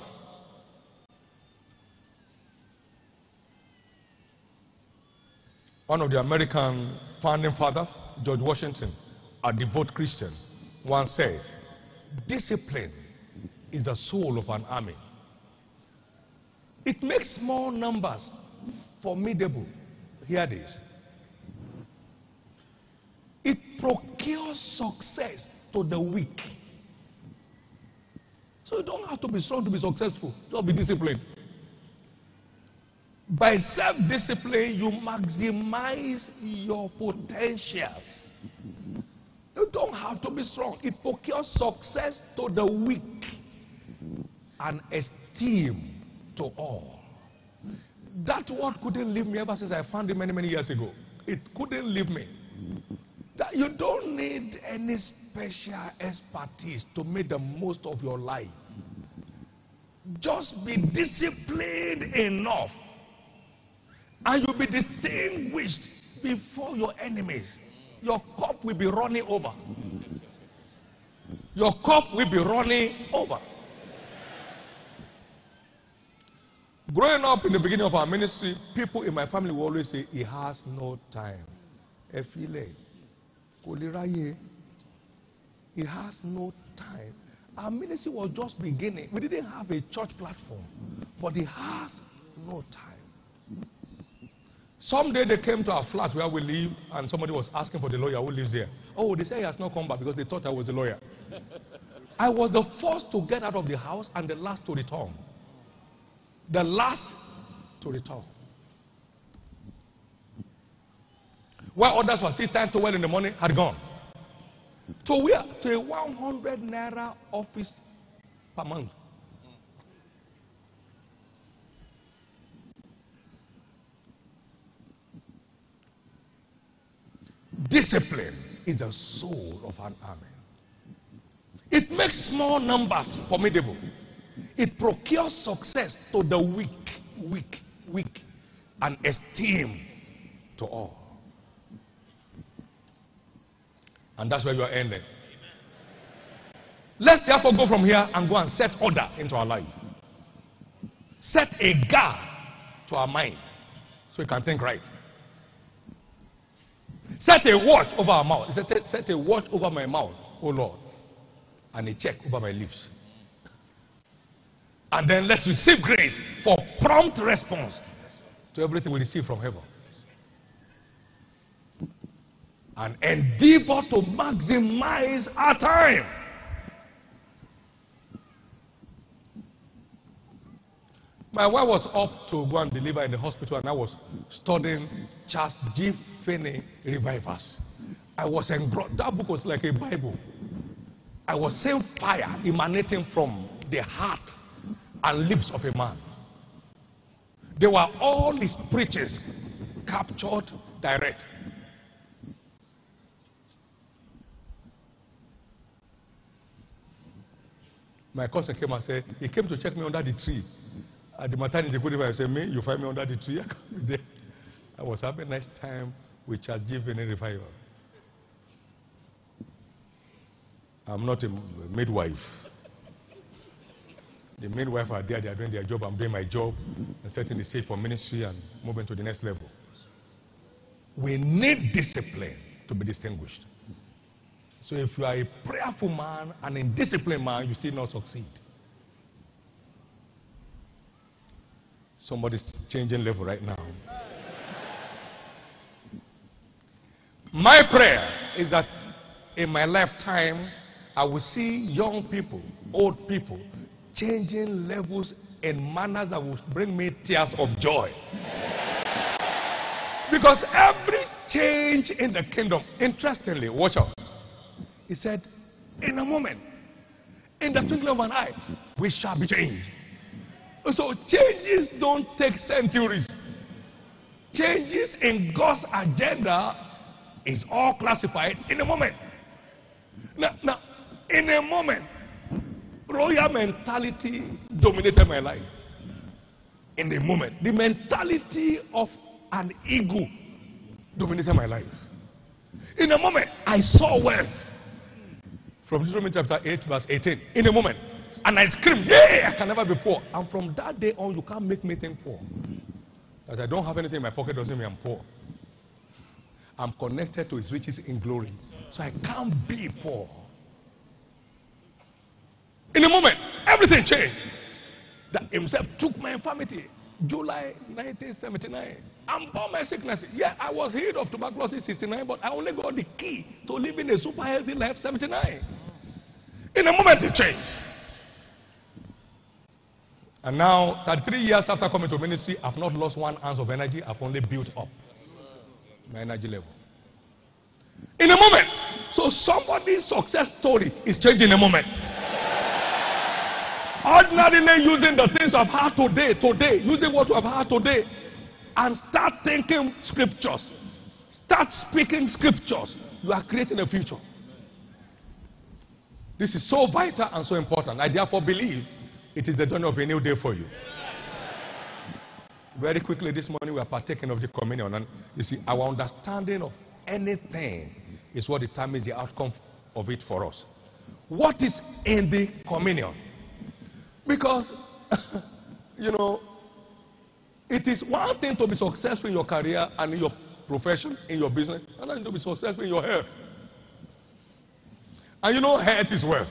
one of the American founding fathers, George Washington, a devout Christian, once said, discipline is the soul of an army. It makes small numbers formidable. Hear this. It procures success to the weak. So you don't have to be strong to be successful. Just be disciplined. By self-discipline, you maximize your potentials. You don't have to be strong. It procures success to the weak and esteem to all. That word couldn't leave me ever since I found it many, many years ago. It couldn't leave me. That you don't need any special expertise to make the most of your life. Just be disciplined enough, and you'll be distinguished before your enemies. Your cup will be running over. Your cup will be running over. Growing up in the beginning of our ministry, people in my family will always say, he has no time. He has no time. Our ministry was just beginning. We didn't have a church platform, but he has no time. Someday they came to our flat where we live, and somebody was asking for the lawyer who lives there. Oh, they say he has not come back because they thought I was the lawyer. I was the first to get out of the house and the last to return. The last to return. While others were still time to well in the morning, had gone. To where? To a one hundred naira office per month. Discipline is the soul of an army. It makes small numbers formidable. It procures success to the weak, weak, weak, and esteem to all. And that's where you are ending. Let's therefore go from here and go and set order into our life. Set a guard to our mind so we can think right. Set a watch over our mouth. Set, set a watch over my mouth, oh Lord, and a check over my lips. And then let's receive grace for prompt response to everything we receive from heaven. And endeavor to maximize our time. My wife was up to go and deliver in the hospital, and I was studying Charles G. Finney Revivers. I was engrossed. That book was like a Bible. I was seeing fire emanating from the heart and lips of a man. They were all his preachers captured direct. My cousin came and said, he came to check me under the tree. At the maternity, I said, me, you find me under the tree? I can't be there. I was having a nice time with Charles G. Finney Revival. I'm not a midwife. The midwife are there, they are doing their job, I'm doing my job, and setting the stage for ministry and moving to the next level. We need discipline to be distinguished. So if you are a prayerful man and a disciplined man, you still not succeed. Somebody's changing level right now. My prayer is that in my lifetime, I will see young people, old people, changing levels in manners that will bring me tears of joy. Because every change in the kingdom, interestingly, watch out. He said, in a moment, in the twinkling of an eye, we shall be changed. So changes don't take centuries. Changes in God's agenda is all classified in a moment. Now, now in a moment, royal mentality dominated my life. In a moment, the mentality of an ego dominated my life. In a moment, I saw wealth. From Deuteronomy chapter eight, verse eighteen. In a moment. And I screamed, yeah, I can never be poor. And from that day on, you can't make me think poor. That I don't have anything in my pocket doesn't mean I'm poor. I'm connected to his riches in glory. So I can't be poor. In a moment, everything changed. That himself took my infirmity. July nineteen seventy-nine. I'm born my sickness. Yeah, I was healed of tuberculosis sixty-nine, but I only got the key to living a super healthy life seventy-nine. In a moment it changed. And now, thirty-three years after coming to ministry, I've not lost one ounce of energy. I've only built up my energy level. In a moment. So somebody's success story is changing in a moment. Ordinarily using the things I've had today, today, using what I've had today, and start thinking scriptures. Start speaking scriptures. You are creating a future. This is so vital and so important. I therefore believe it is the dawn of a new day for you. Very quickly this morning we are partaking of the communion, and you see our understanding of anything is what determines the outcome of it for us. What is in the communion? Because, you know, it is one thing to be successful in your career and in your profession, in your business, and another to be successful in your health. And you know, health is wealth.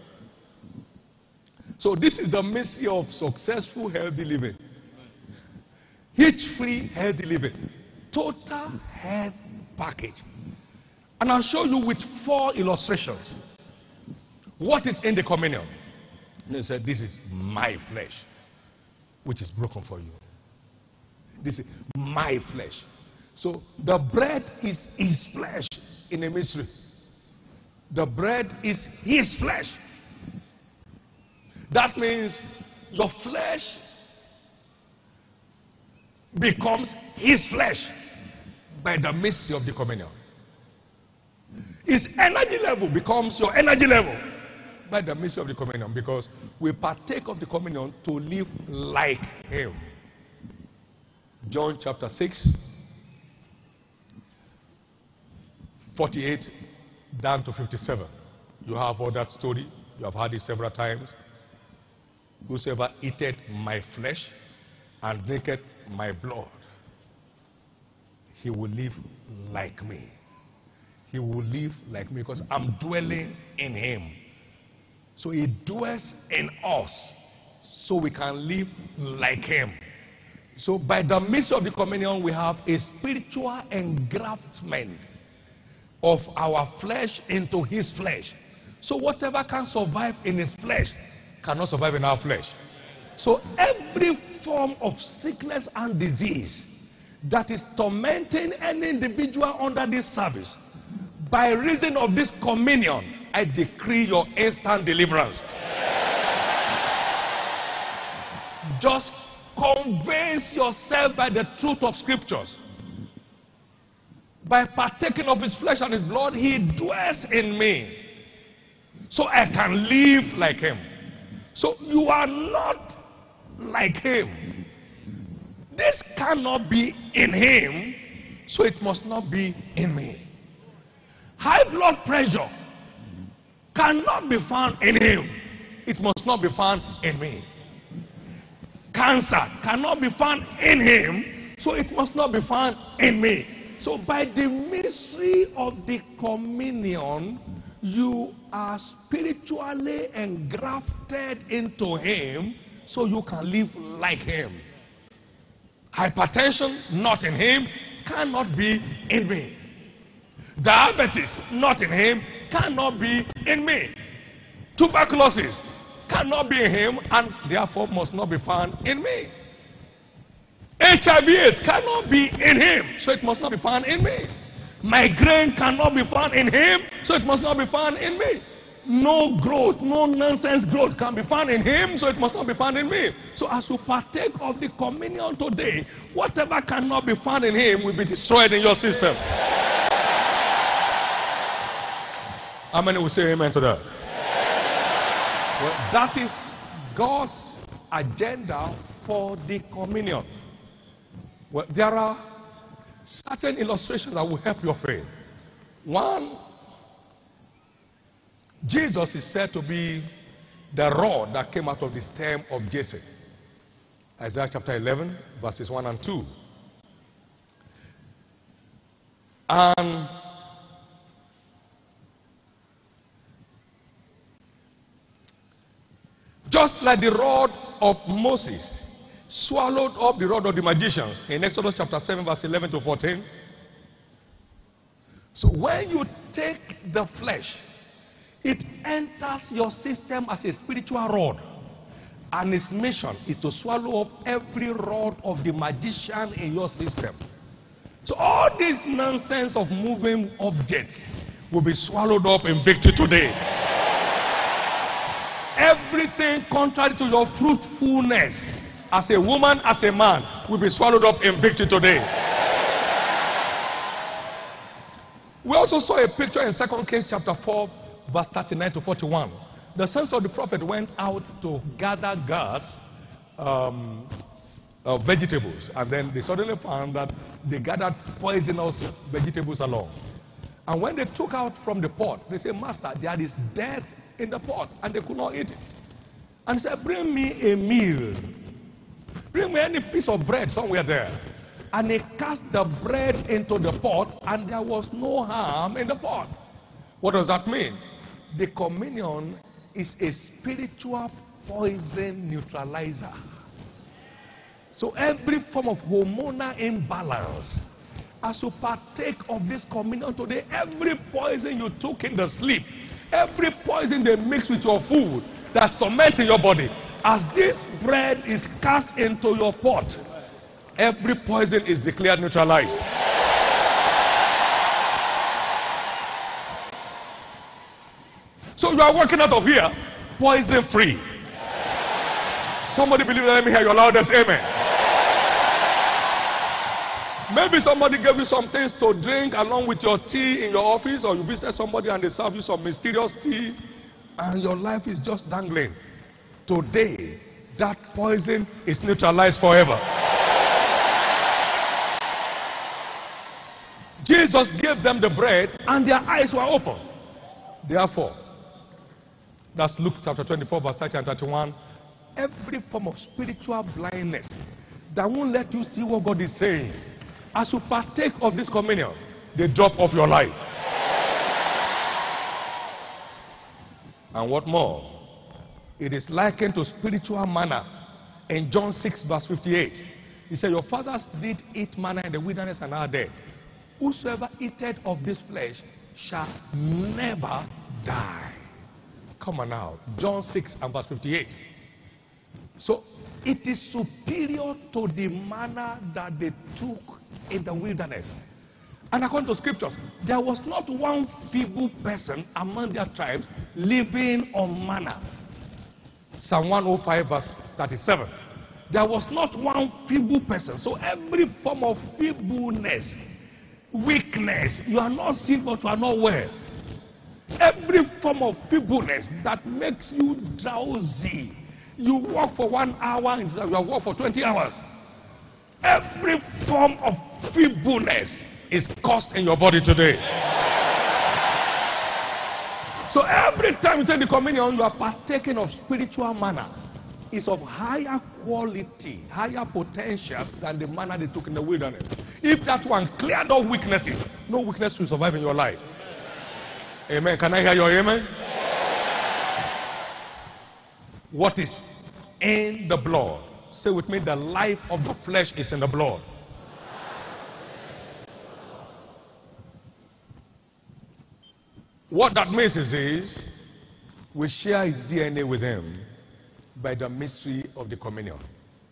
So this is the mystery of successful healthy living. Hitch-free healthy living. Total health package. And I'll show you with four illustrations what is in the communion. And he said, this is my flesh, which is broken for you. This is my flesh. So the bread is his flesh in a mystery. The bread is his flesh. That means your flesh becomes his flesh by the mystery of the communion. His energy level becomes your energy level by the mystery of the communion, because we partake of the communion to live like him. John chapter six, forty-eight down to fifty-seven. You have heard that story. You have heard it several times. Whosoever eateth my flesh and drinketh my blood, he will live like me. He will live like me because I'm dwelling in him. So he dwells in us so we can live like him. So by the midst of the communion, we have a spiritual engraftment of our flesh into his flesh. So whatever can survive in his flesh cannot survive in our flesh. So every form of sickness and disease that is tormenting any individual under this service, by reason of this communion, I decree your instant deliverance. Just convince yourself by the truth of scriptures. By partaking of his flesh and his blood, he dwells in me, so I can live like him. So you are not like him. This cannot be in him, so it must not be in me. High blood pressure cannot be found in him. It must not be found in me. Cancer cannot be found in him, so it must not be found in me. So by the mystery of the communion, you are spiritually engrafted into him so you can live like him. Hypertension, not in him, cannot be in me. Diabetes, not in him, cannot be in me. Tuberculosis cannot be in him and therefore must not be found in me. H I V AIDS cannot be in him, so it must not be found in me. Migraine cannot be found in him, so it must not be found in me. No growth, no nonsense growth can be found in him, so it must not be found in me. So as you partake of the communion today, whatever cannot be found in him will be destroyed in your system. How many will say amen to that? Well, that is God's agenda for the communion. Well, there are certain illustrations that will help your faith. One, Jesus is said to be the rod that came out of the stem of Jesse. Isaiah chapter eleven, verses one and two. And just like the rod of Moses swallowed up the rod of the magicians in Exodus chapter seven, verse eleven to fourteen. So when you take the flesh, it enters your system as a spiritual rod. And its mission is to swallow up every rod of the magician in your system. So all this nonsense of moving objects will be swallowed up in victory today. Everything contrary to your fruitfulness as a woman, as a man, will be swallowed up in victory today. We also saw a picture in Second Kings chapter four, verse thirty-nine to forty-one. The sons of the prophet went out to gather gods, um, uh, vegetables, and then they suddenly found that they gathered poisonous vegetables along. And when they took out from the pot, they said, "Master, there is death in the pot," and they could not eat it. And he said, "Bring me a meal. Bring me any piece of bread somewhere there." And he cast the bread into the pot, and there was no harm in the pot. What does that mean? The communion is a spiritual poison neutralizer. So every form of hormonal imbalance, as you partake of this communion today, every poison you took in the sleep, every poison they mix with your food that's tormenting your body, as this bread is cast into your pot, every poison is declared neutralized. So you are walking out of here poison free. Somebody believe that? Let me hear your loudest amen. Maybe somebody gave you some things to drink along with your tea in your office, or you visit somebody and they serve you some mysterious tea and your life is just dangling. Today, that poison is neutralized forever. Jesus gave them the bread and their eyes were open. Therefore, that's Luke chapter twenty-four, verse thirty and thirty-one. Every form of spiritual blindness that won't let you see what God is saying, as you partake of this communion, they drop off your life. And what more? It is likened to spiritual manna in John six, verse fifty-eight. He said, "Your fathers did eat manna in the wilderness and are dead. Whosoever eateth of this flesh shall never die." Come on now. John six and verse fifty-eight. So it is superior to the manna that they took in the wilderness. And according to scriptures, there was not one feeble person among their tribes living on manna. Psalm one oh five, verse thirty-seven. There was not one feeble person. So every form of feebleness, weakness, you are not sick but you are not well. Every form of feebleness that makes you drowsy. You walk for one hour instead of you walk for twenty hours. Every form of feebleness is caused in your body today. So every time you take the communion, you are partaking of spiritual manna. It's of higher quality, higher potentials than the manna they took in the wilderness. If that one cleared up weaknesses, no weakness will survive in your life. Amen. Can I hear your amen? What is in the blood Say with me, the life of the flesh is in the blood. What that means is this: we share his D N A with him by the mystery of the communion.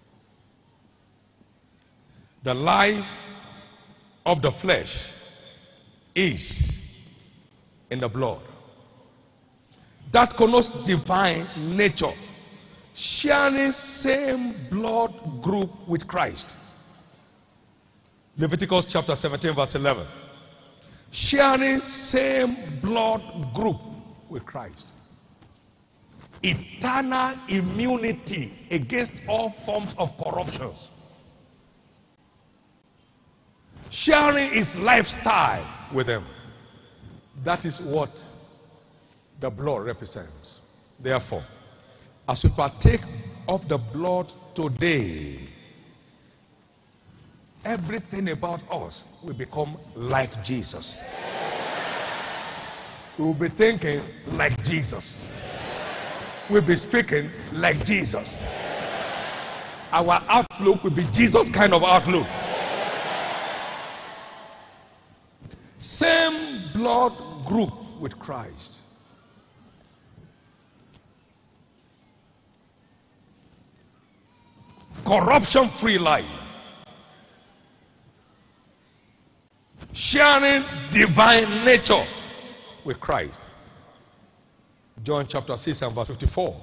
The life of the flesh is in the blood. That connotes divine nature, sharing same blood group with Christ. Leviticus chapter seventeen verse eleven. Sharing same blood group with Christ. Eternal immunity against all forms of corruptions. Sharing his lifestyle with him. That is what the blood represents. Therefore, as we partake of the blood today, everything about us will become like Jesus. We will be thinking like Jesus. We'll be speaking like Jesus. Our outlook will be Jesus kind of outlook. Same blood group with Christ. Corruption-free life. Sharing divine nature with Christ. John chapter six and verse fifty-four.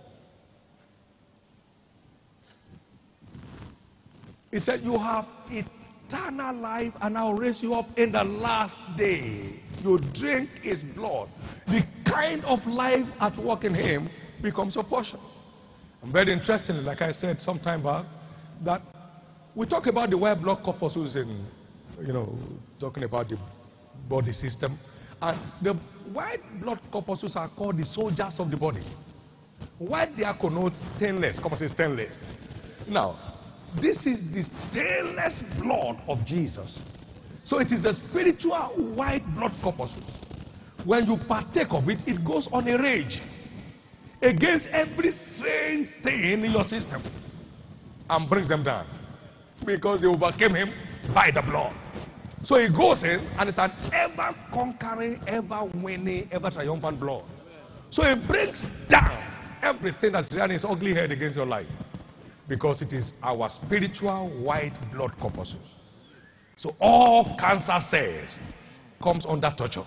He said, you have eternal life, and I'll raise you up in the last day. You drink his blood. The kind of life at work in him becomes your portion. And very interestingly, like I said some time back, that we talk about the white blood corpuscles in, you know, talking about the body system. And the white blood corpuscles are called the soldiers of the body. White there connotes stainless. Come on, say stainless. Now, this is the stainless blood of Jesus. So it is the spiritual white blood corpuscles. When you partake of it, it goes on a rage against every strange thing in your system and brings them down, because they overcame him by the blood. So he goes in, and it's an ever conquering, ever winning, ever triumphant blood. So it breaks down everything that's rearing its ugly head against your life, because it is our spiritual white blood corpuscles. So all cancer cells comes under torture.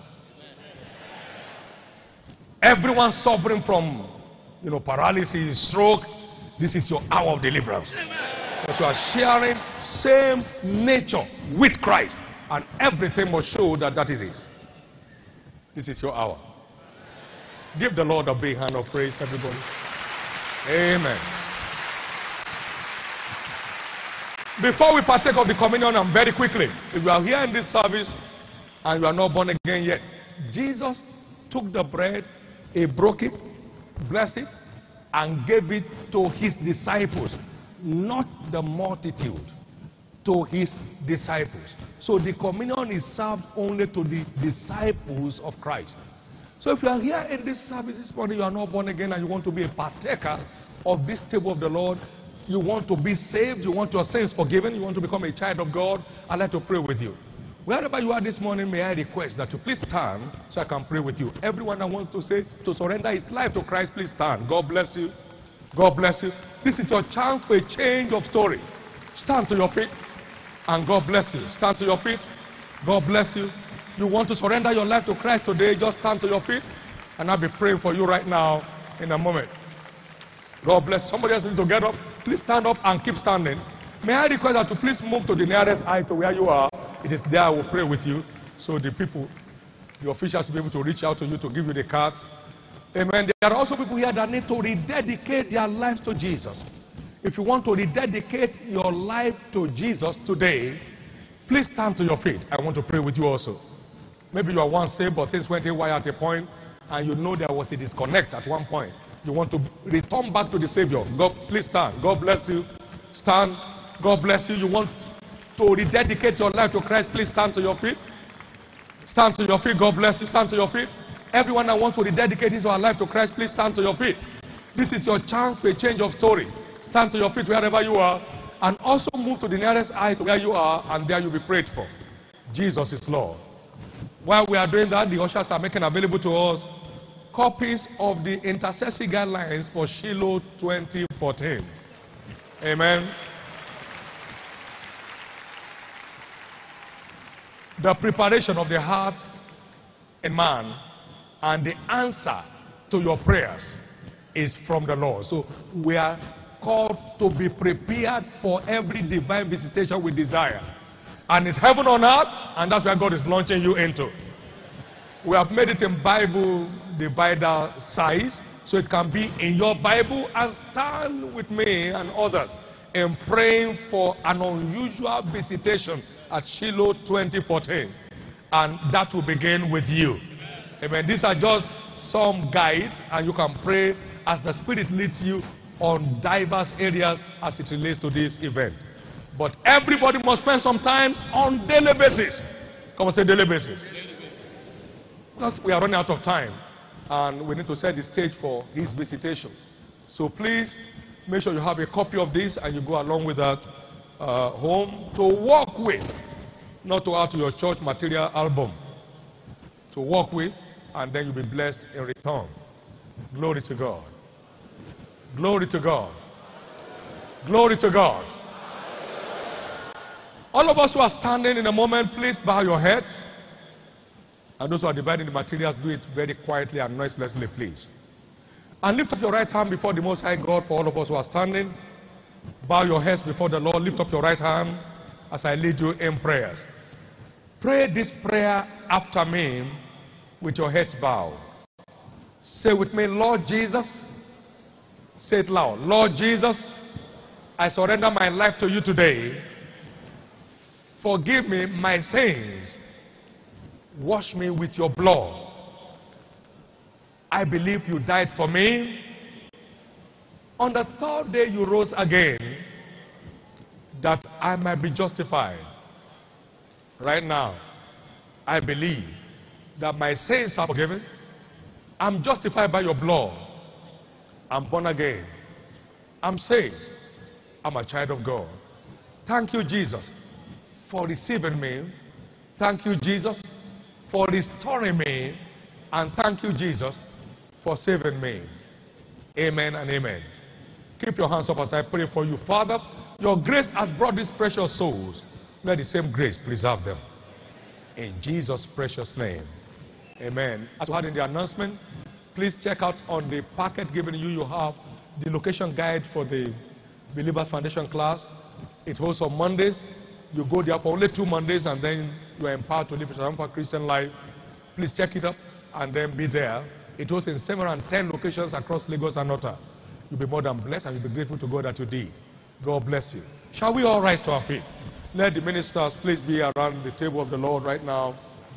Everyone suffering from, you know, paralysis, stroke, this is your hour of deliverance. Because you are sharing same nature with Christ, and everything must show that that is it. This is your hour. Give the Lord a big hand of praise, everybody. Amen. Before we partake of the communion, and very quickly, if you are here in this service and you are not born again yet, Jesus took the bread, he broke it, blessed it, and gave it to his disciples, not the multitude, to his disciples. So the communion is served only to the disciples of Christ. So if you are here in this service this morning, you are not born again, and you want to be a partaker of this table of the Lord, you want to be saved, you want your sins forgiven, you want to become a child of God, I'd like to pray with you. Wherever you are this morning, may I request that you please stand so I can pray with you. Everyone that wants to say, to surrender his life to Christ, please stand. God bless you. God bless you. This is your chance for a change of story. Stand to your feet, and God bless you. Stand to your feet. God bless you. You want to surrender your life to Christ today, just stand to your feet, and I'll be praying for you right now in a moment. God bless. Somebody else needs to get up. Please stand up and keep standing. May I request that you please move to the nearest aisle to where you are. It is there I will pray with you, so the people, the officials will be able to reach out to you to give you the cards. Amen. There are also people here that need to rededicate their lives to Jesus. If you want to rededicate your life to Jesus today, please stand to your feet. I want to pray with you also. Maybe you are once saved, but things went awry at a point, and you know there was a disconnect at one point. You want to return back to the Savior. God, please stand. God bless you. Stand. God bless you. You want to rededicate your life to Christ, please stand to your feet. Stand to your feet. God bless you. Stand to your feet. Everyone that wants to rededicate his or her life to Christ, please stand to your feet. This is your chance for a change of story. Stand to your feet wherever you are, and also move to the nearest eye to where you are, and there you'll be prayed for. Jesus is Lord. While we are doing that, the ushers are making available to us copies of the intercessory guidelines for Shiloh twenty fourteen. Amen. The preparation of the heart in man and the answer to your prayers is from the Lord. So we are called to be prepared for every divine visitation we desire. And it's heaven on earth, and that's where God is launching you into. We have made it in Bible divider size, so it can be in your Bible, and stand with me and others in praying for an unusual visitation at Shiloh twenty fourteen. And that will begin with you. Amen. These are just some guides, and you can pray as the Spirit leads you on diverse areas as it relates to this event. But everybody must spend some time on daily basis. Come on, say daily basis. Because we are running out of time, and we need to set the stage for his visitation. So please, make sure you have a copy of this, and you go along with that uh, home to walk with, not to add to your church material album. To walk with, and then you'll be blessed in return. Glory to God. Glory to God. Glory to God. All of us who are standing in a moment, please bow your heads. And those who are dividing the materials, do it very quietly and noiselessly, please. And lift up your right hand before the Most High God for all of us who are standing. Bow your heads before the Lord. Lift up your right hand as I lead you in prayers. Pray this prayer after me with your heads bowed. Say with me, Lord Jesus. Say it loud. Lord Jesus, I surrender my life to you today. Forgive me my sins. Wash me with your blood. I believe you died for me. On the third day you rose again, that I might be justified. Right now, I believe that my sins are forgiven. I'm justified by your blood. I'm born again. I'm saved. I'm a child of God. Thank you, Jesus, for receiving me. Thank you, Jesus, for restoring me. And thank you, Jesus, for saving me. Amen and amen. Keep your hands up as I pray for you. Father, your grace has brought these precious souls. Let the same grace preserve them. In Jesus' precious name. Amen. As we had in the announcement, please check out on the packet given you, you have the location guide for the Believers Foundation class. It holds on Mondays. You go there for only two Mondays, and then you are empowered to live a triumphant Christian life. Please check it up and then be there. It holds in seven and ten locations across Lagos and Ota. You'll be more than blessed, and you'll be grateful to God that you did. God bless you. Shall we all rise to our feet? Let the ministers please be around the table of the Lord right now.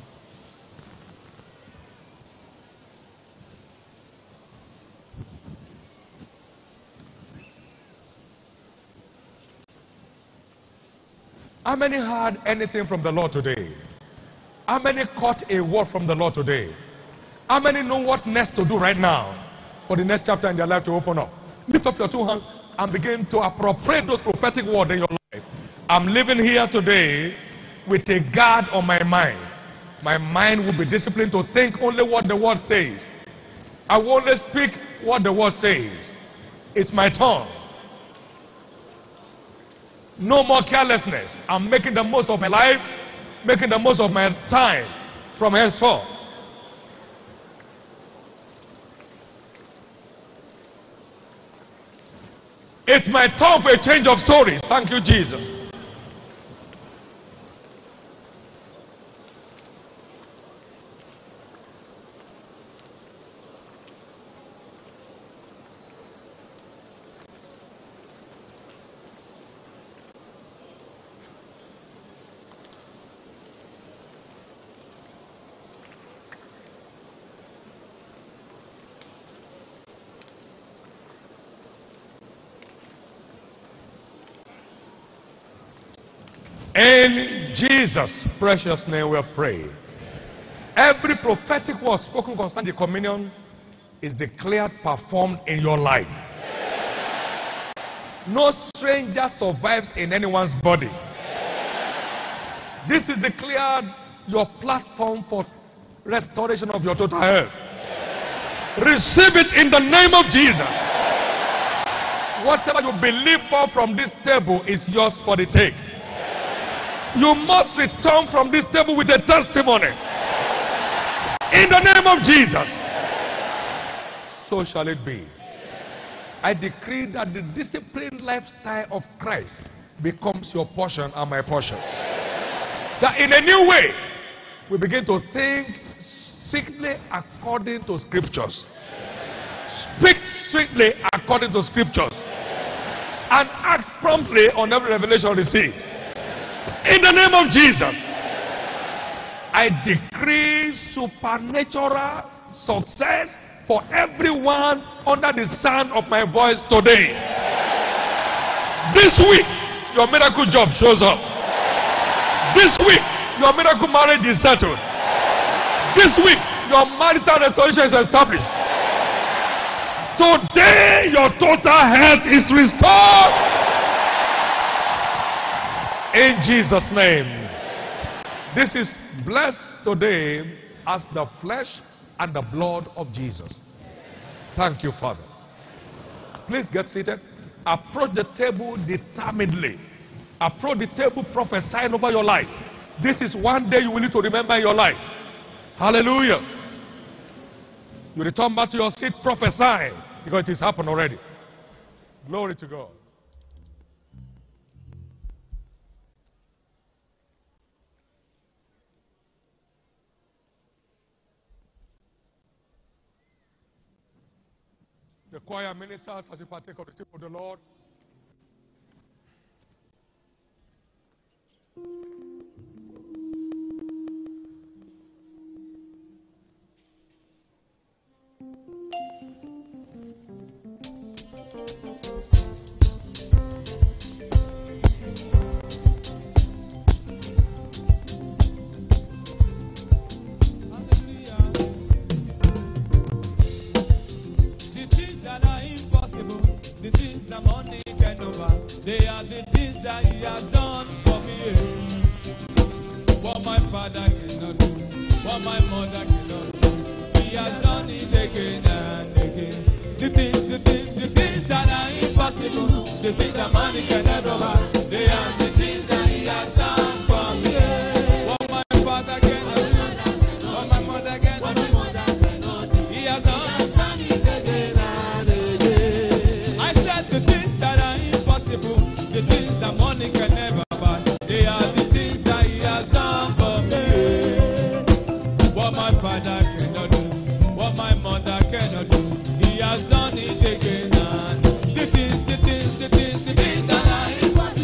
How many heard anything from the Lord today? How many caught a word from the Lord today? How many know what next to do right now for the next chapter in their life to open up? Lift up your two hands and begin to appropriate those prophetic words in your life. I'm living here today with a guard on my mind. My mind will be disciplined to think only what the word says. I will only speak what the word says. It's my turn. No more carelessness. I'm making the most of my life, making the most of my time from henceforth. It's my time for a change of story. Thank you, Jesus. In Jesus' precious name we pray. Every prophetic word spoken concerning the communion is declared performed in your life. No stranger survives in anyone's body. This is declared your platform for restoration of your total health. Receive it in the name of Jesus. Whatever you believe for from this table is yours for the take. You must return from this table with a testimony. In the name of Jesus. So shall it be. I decree that the disciplined lifestyle of Christ becomes your portion and my portion. That in a new way, we begin to think strictly according to scriptures. Speak strictly according to scriptures. And act promptly on every revelation received. In the name of Jesus, I decree supernatural success for everyone under the sound of my voice today. This week, your miracle job shows up. This week, your miracle marriage is settled. This week, your marital restoration is established. Today, your total health is restored. In Jesus' name. This is blessed today as the flesh and the blood of Jesus. Thank you, Father. Please get seated. Approach the table determinedly. Approach the table prophesying over your life. This is one day you will need to remember in your life. Hallelujah. You return back to your seat prophesying because it has happened already. Glory to God. The choir ministers as you partake of the table of the Lord. They are the things that he has done for me. What my father cannot do, what my mother cannot do, he has done it again and again. The things, the things, the things that are impossible, the things that money can never buy, they are the things that he has done for me. What my father cannot do, what my mother cannot do, he has done it again and again. I said the things that are impossible, the things that money can never buy, they are the things that he has done for me. What my father cannot do, what my mother cannot do, he has done it again. And the things, the things, the things, the things that are impossible.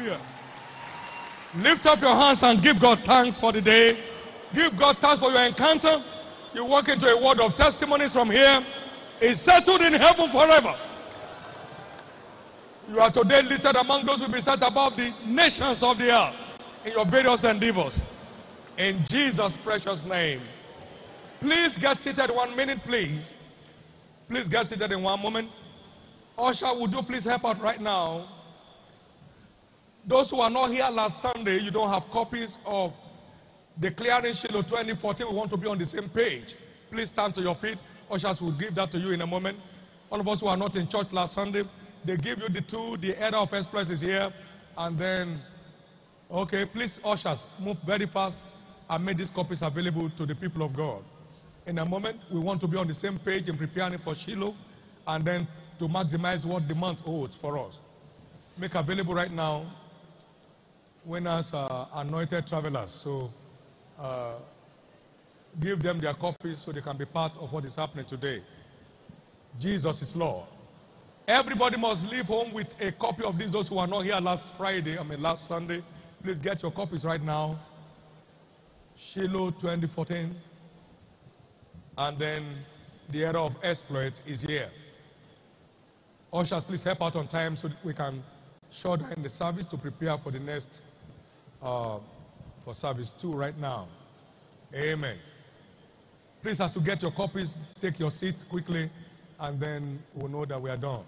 Hallelujah. Lift up your hands and give God thanks for the day. Give God thanks for your encounter. You walk into a word of testimonies from here. It's settled in heaven forever. You are today listed among those who will be set above the nations of the earth in your various endeavors. In Jesus' precious name. Please get seated one minute, please. Please get seated in one moment. Usher, would you please help out right now? Those who are not here last Sunday, you don't have copies of Declaring Shiloh twenty fourteen. We want to be on the same page. Please stand to your feet. Ushers will give that to you in a moment. All of us who are not in church last Sunday, they give you the two. The header of Express is here. And then, okay, please, ushers, move very fast and make these copies available to the people of God. In a moment, we want to be on the same page in preparing for Shiloh and then to maximize what the month holds for us. Make available right now winners are anointed travelers. So uh, give them their copies so they can be part of what is happening today. Jesus is Lord. Everybody must leave home with a copy of this. Those who are not here last Friday, I mean last Sunday, please get your copies right now. Shiloh twenty fourteen. And then the era of exploits is here. Ushers, please help out on time so that we can shut down the service to prepare for the next, uh, for service two right now. Amen. Please, as you get your copies, take your seats quickly, and then we'll know that we are done.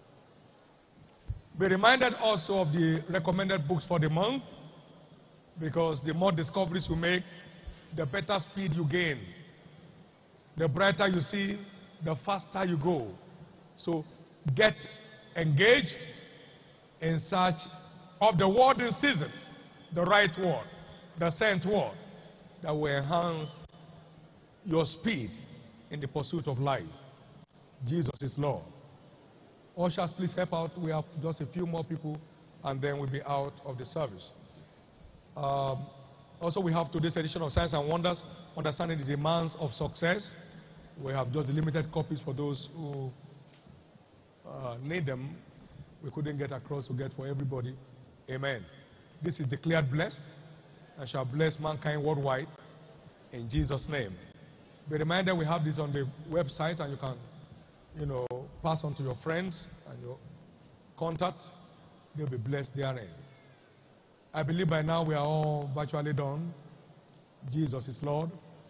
Be reminded also of the recommended books for the month, because the more discoveries you make, the better speed you gain. The brighter you see, the faster you go. So get engaged in search of the word in season, the right word, the sent word, that will enhance your speed in the pursuit of life. Jesus is Lord. Ushers, please help out. We have just a few more people, and then we'll be out of the service. Um, also, we have today's edition of Signs and Wonders, Understanding the Demands of Success. We have just limited copies for those who uh, need them. We couldn't get across to get for everybody. Amen. This is declared blessed and shall bless mankind worldwide in Jesus' name. Be reminded we have this on the website, and you can, you know, pass on to your friends and your contacts. They'll be blessed therein. I believe by now we are all virtually done. Jesus is Lord.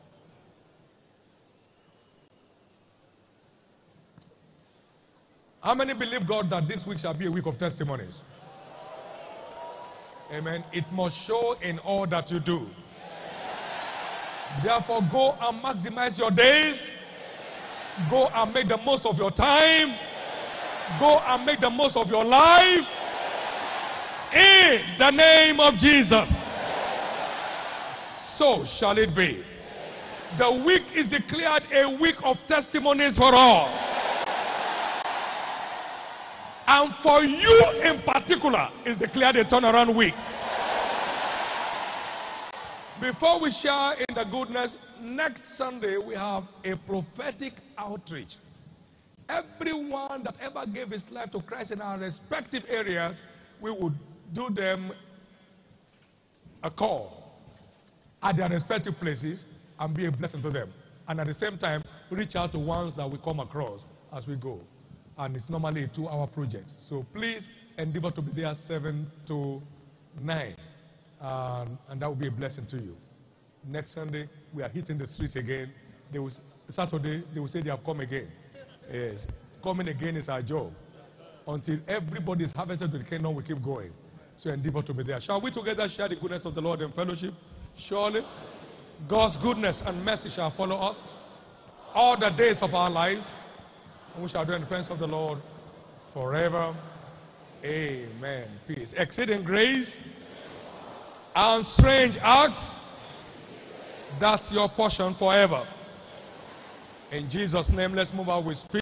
How many believe God that this week shall be a week of testimonies? Amen. It must show in all that you do. Therefore, go and maximize your days. Go and make the most of your time. Go and make the most of your life. In the name of Jesus. So shall it be. The week is declared a week of testimonies for all. And for you in particular, is declared a turnaround week. Before we share in the goodness, next Sunday we have a prophetic outreach. Everyone that ever gave his life to Christ in our respective areas, we would do them a call at their respective places and be a blessing to them. And at the same time, reach out to ones that we come across as we go. And it's normally a two-hour project. So please endeavor to be there seven to nine. Um, and that will be a blessing to you. Next Sunday, we are hitting the streets again. They will, Saturday, they will say they have come again. Yes. Coming again is our job. Until everybody is harvested to the kingdom, we keep going. So endeavor to be there. Shall we together share the goodness of the Lord in fellowship? Surely, God's goodness and mercy shall follow us all the days of our lives. And we shall do in the presence of the Lord forever. Amen. Peace. Exceeding grace and strange acts, that's your portion forever. In Jesus' name, let's move out with speed.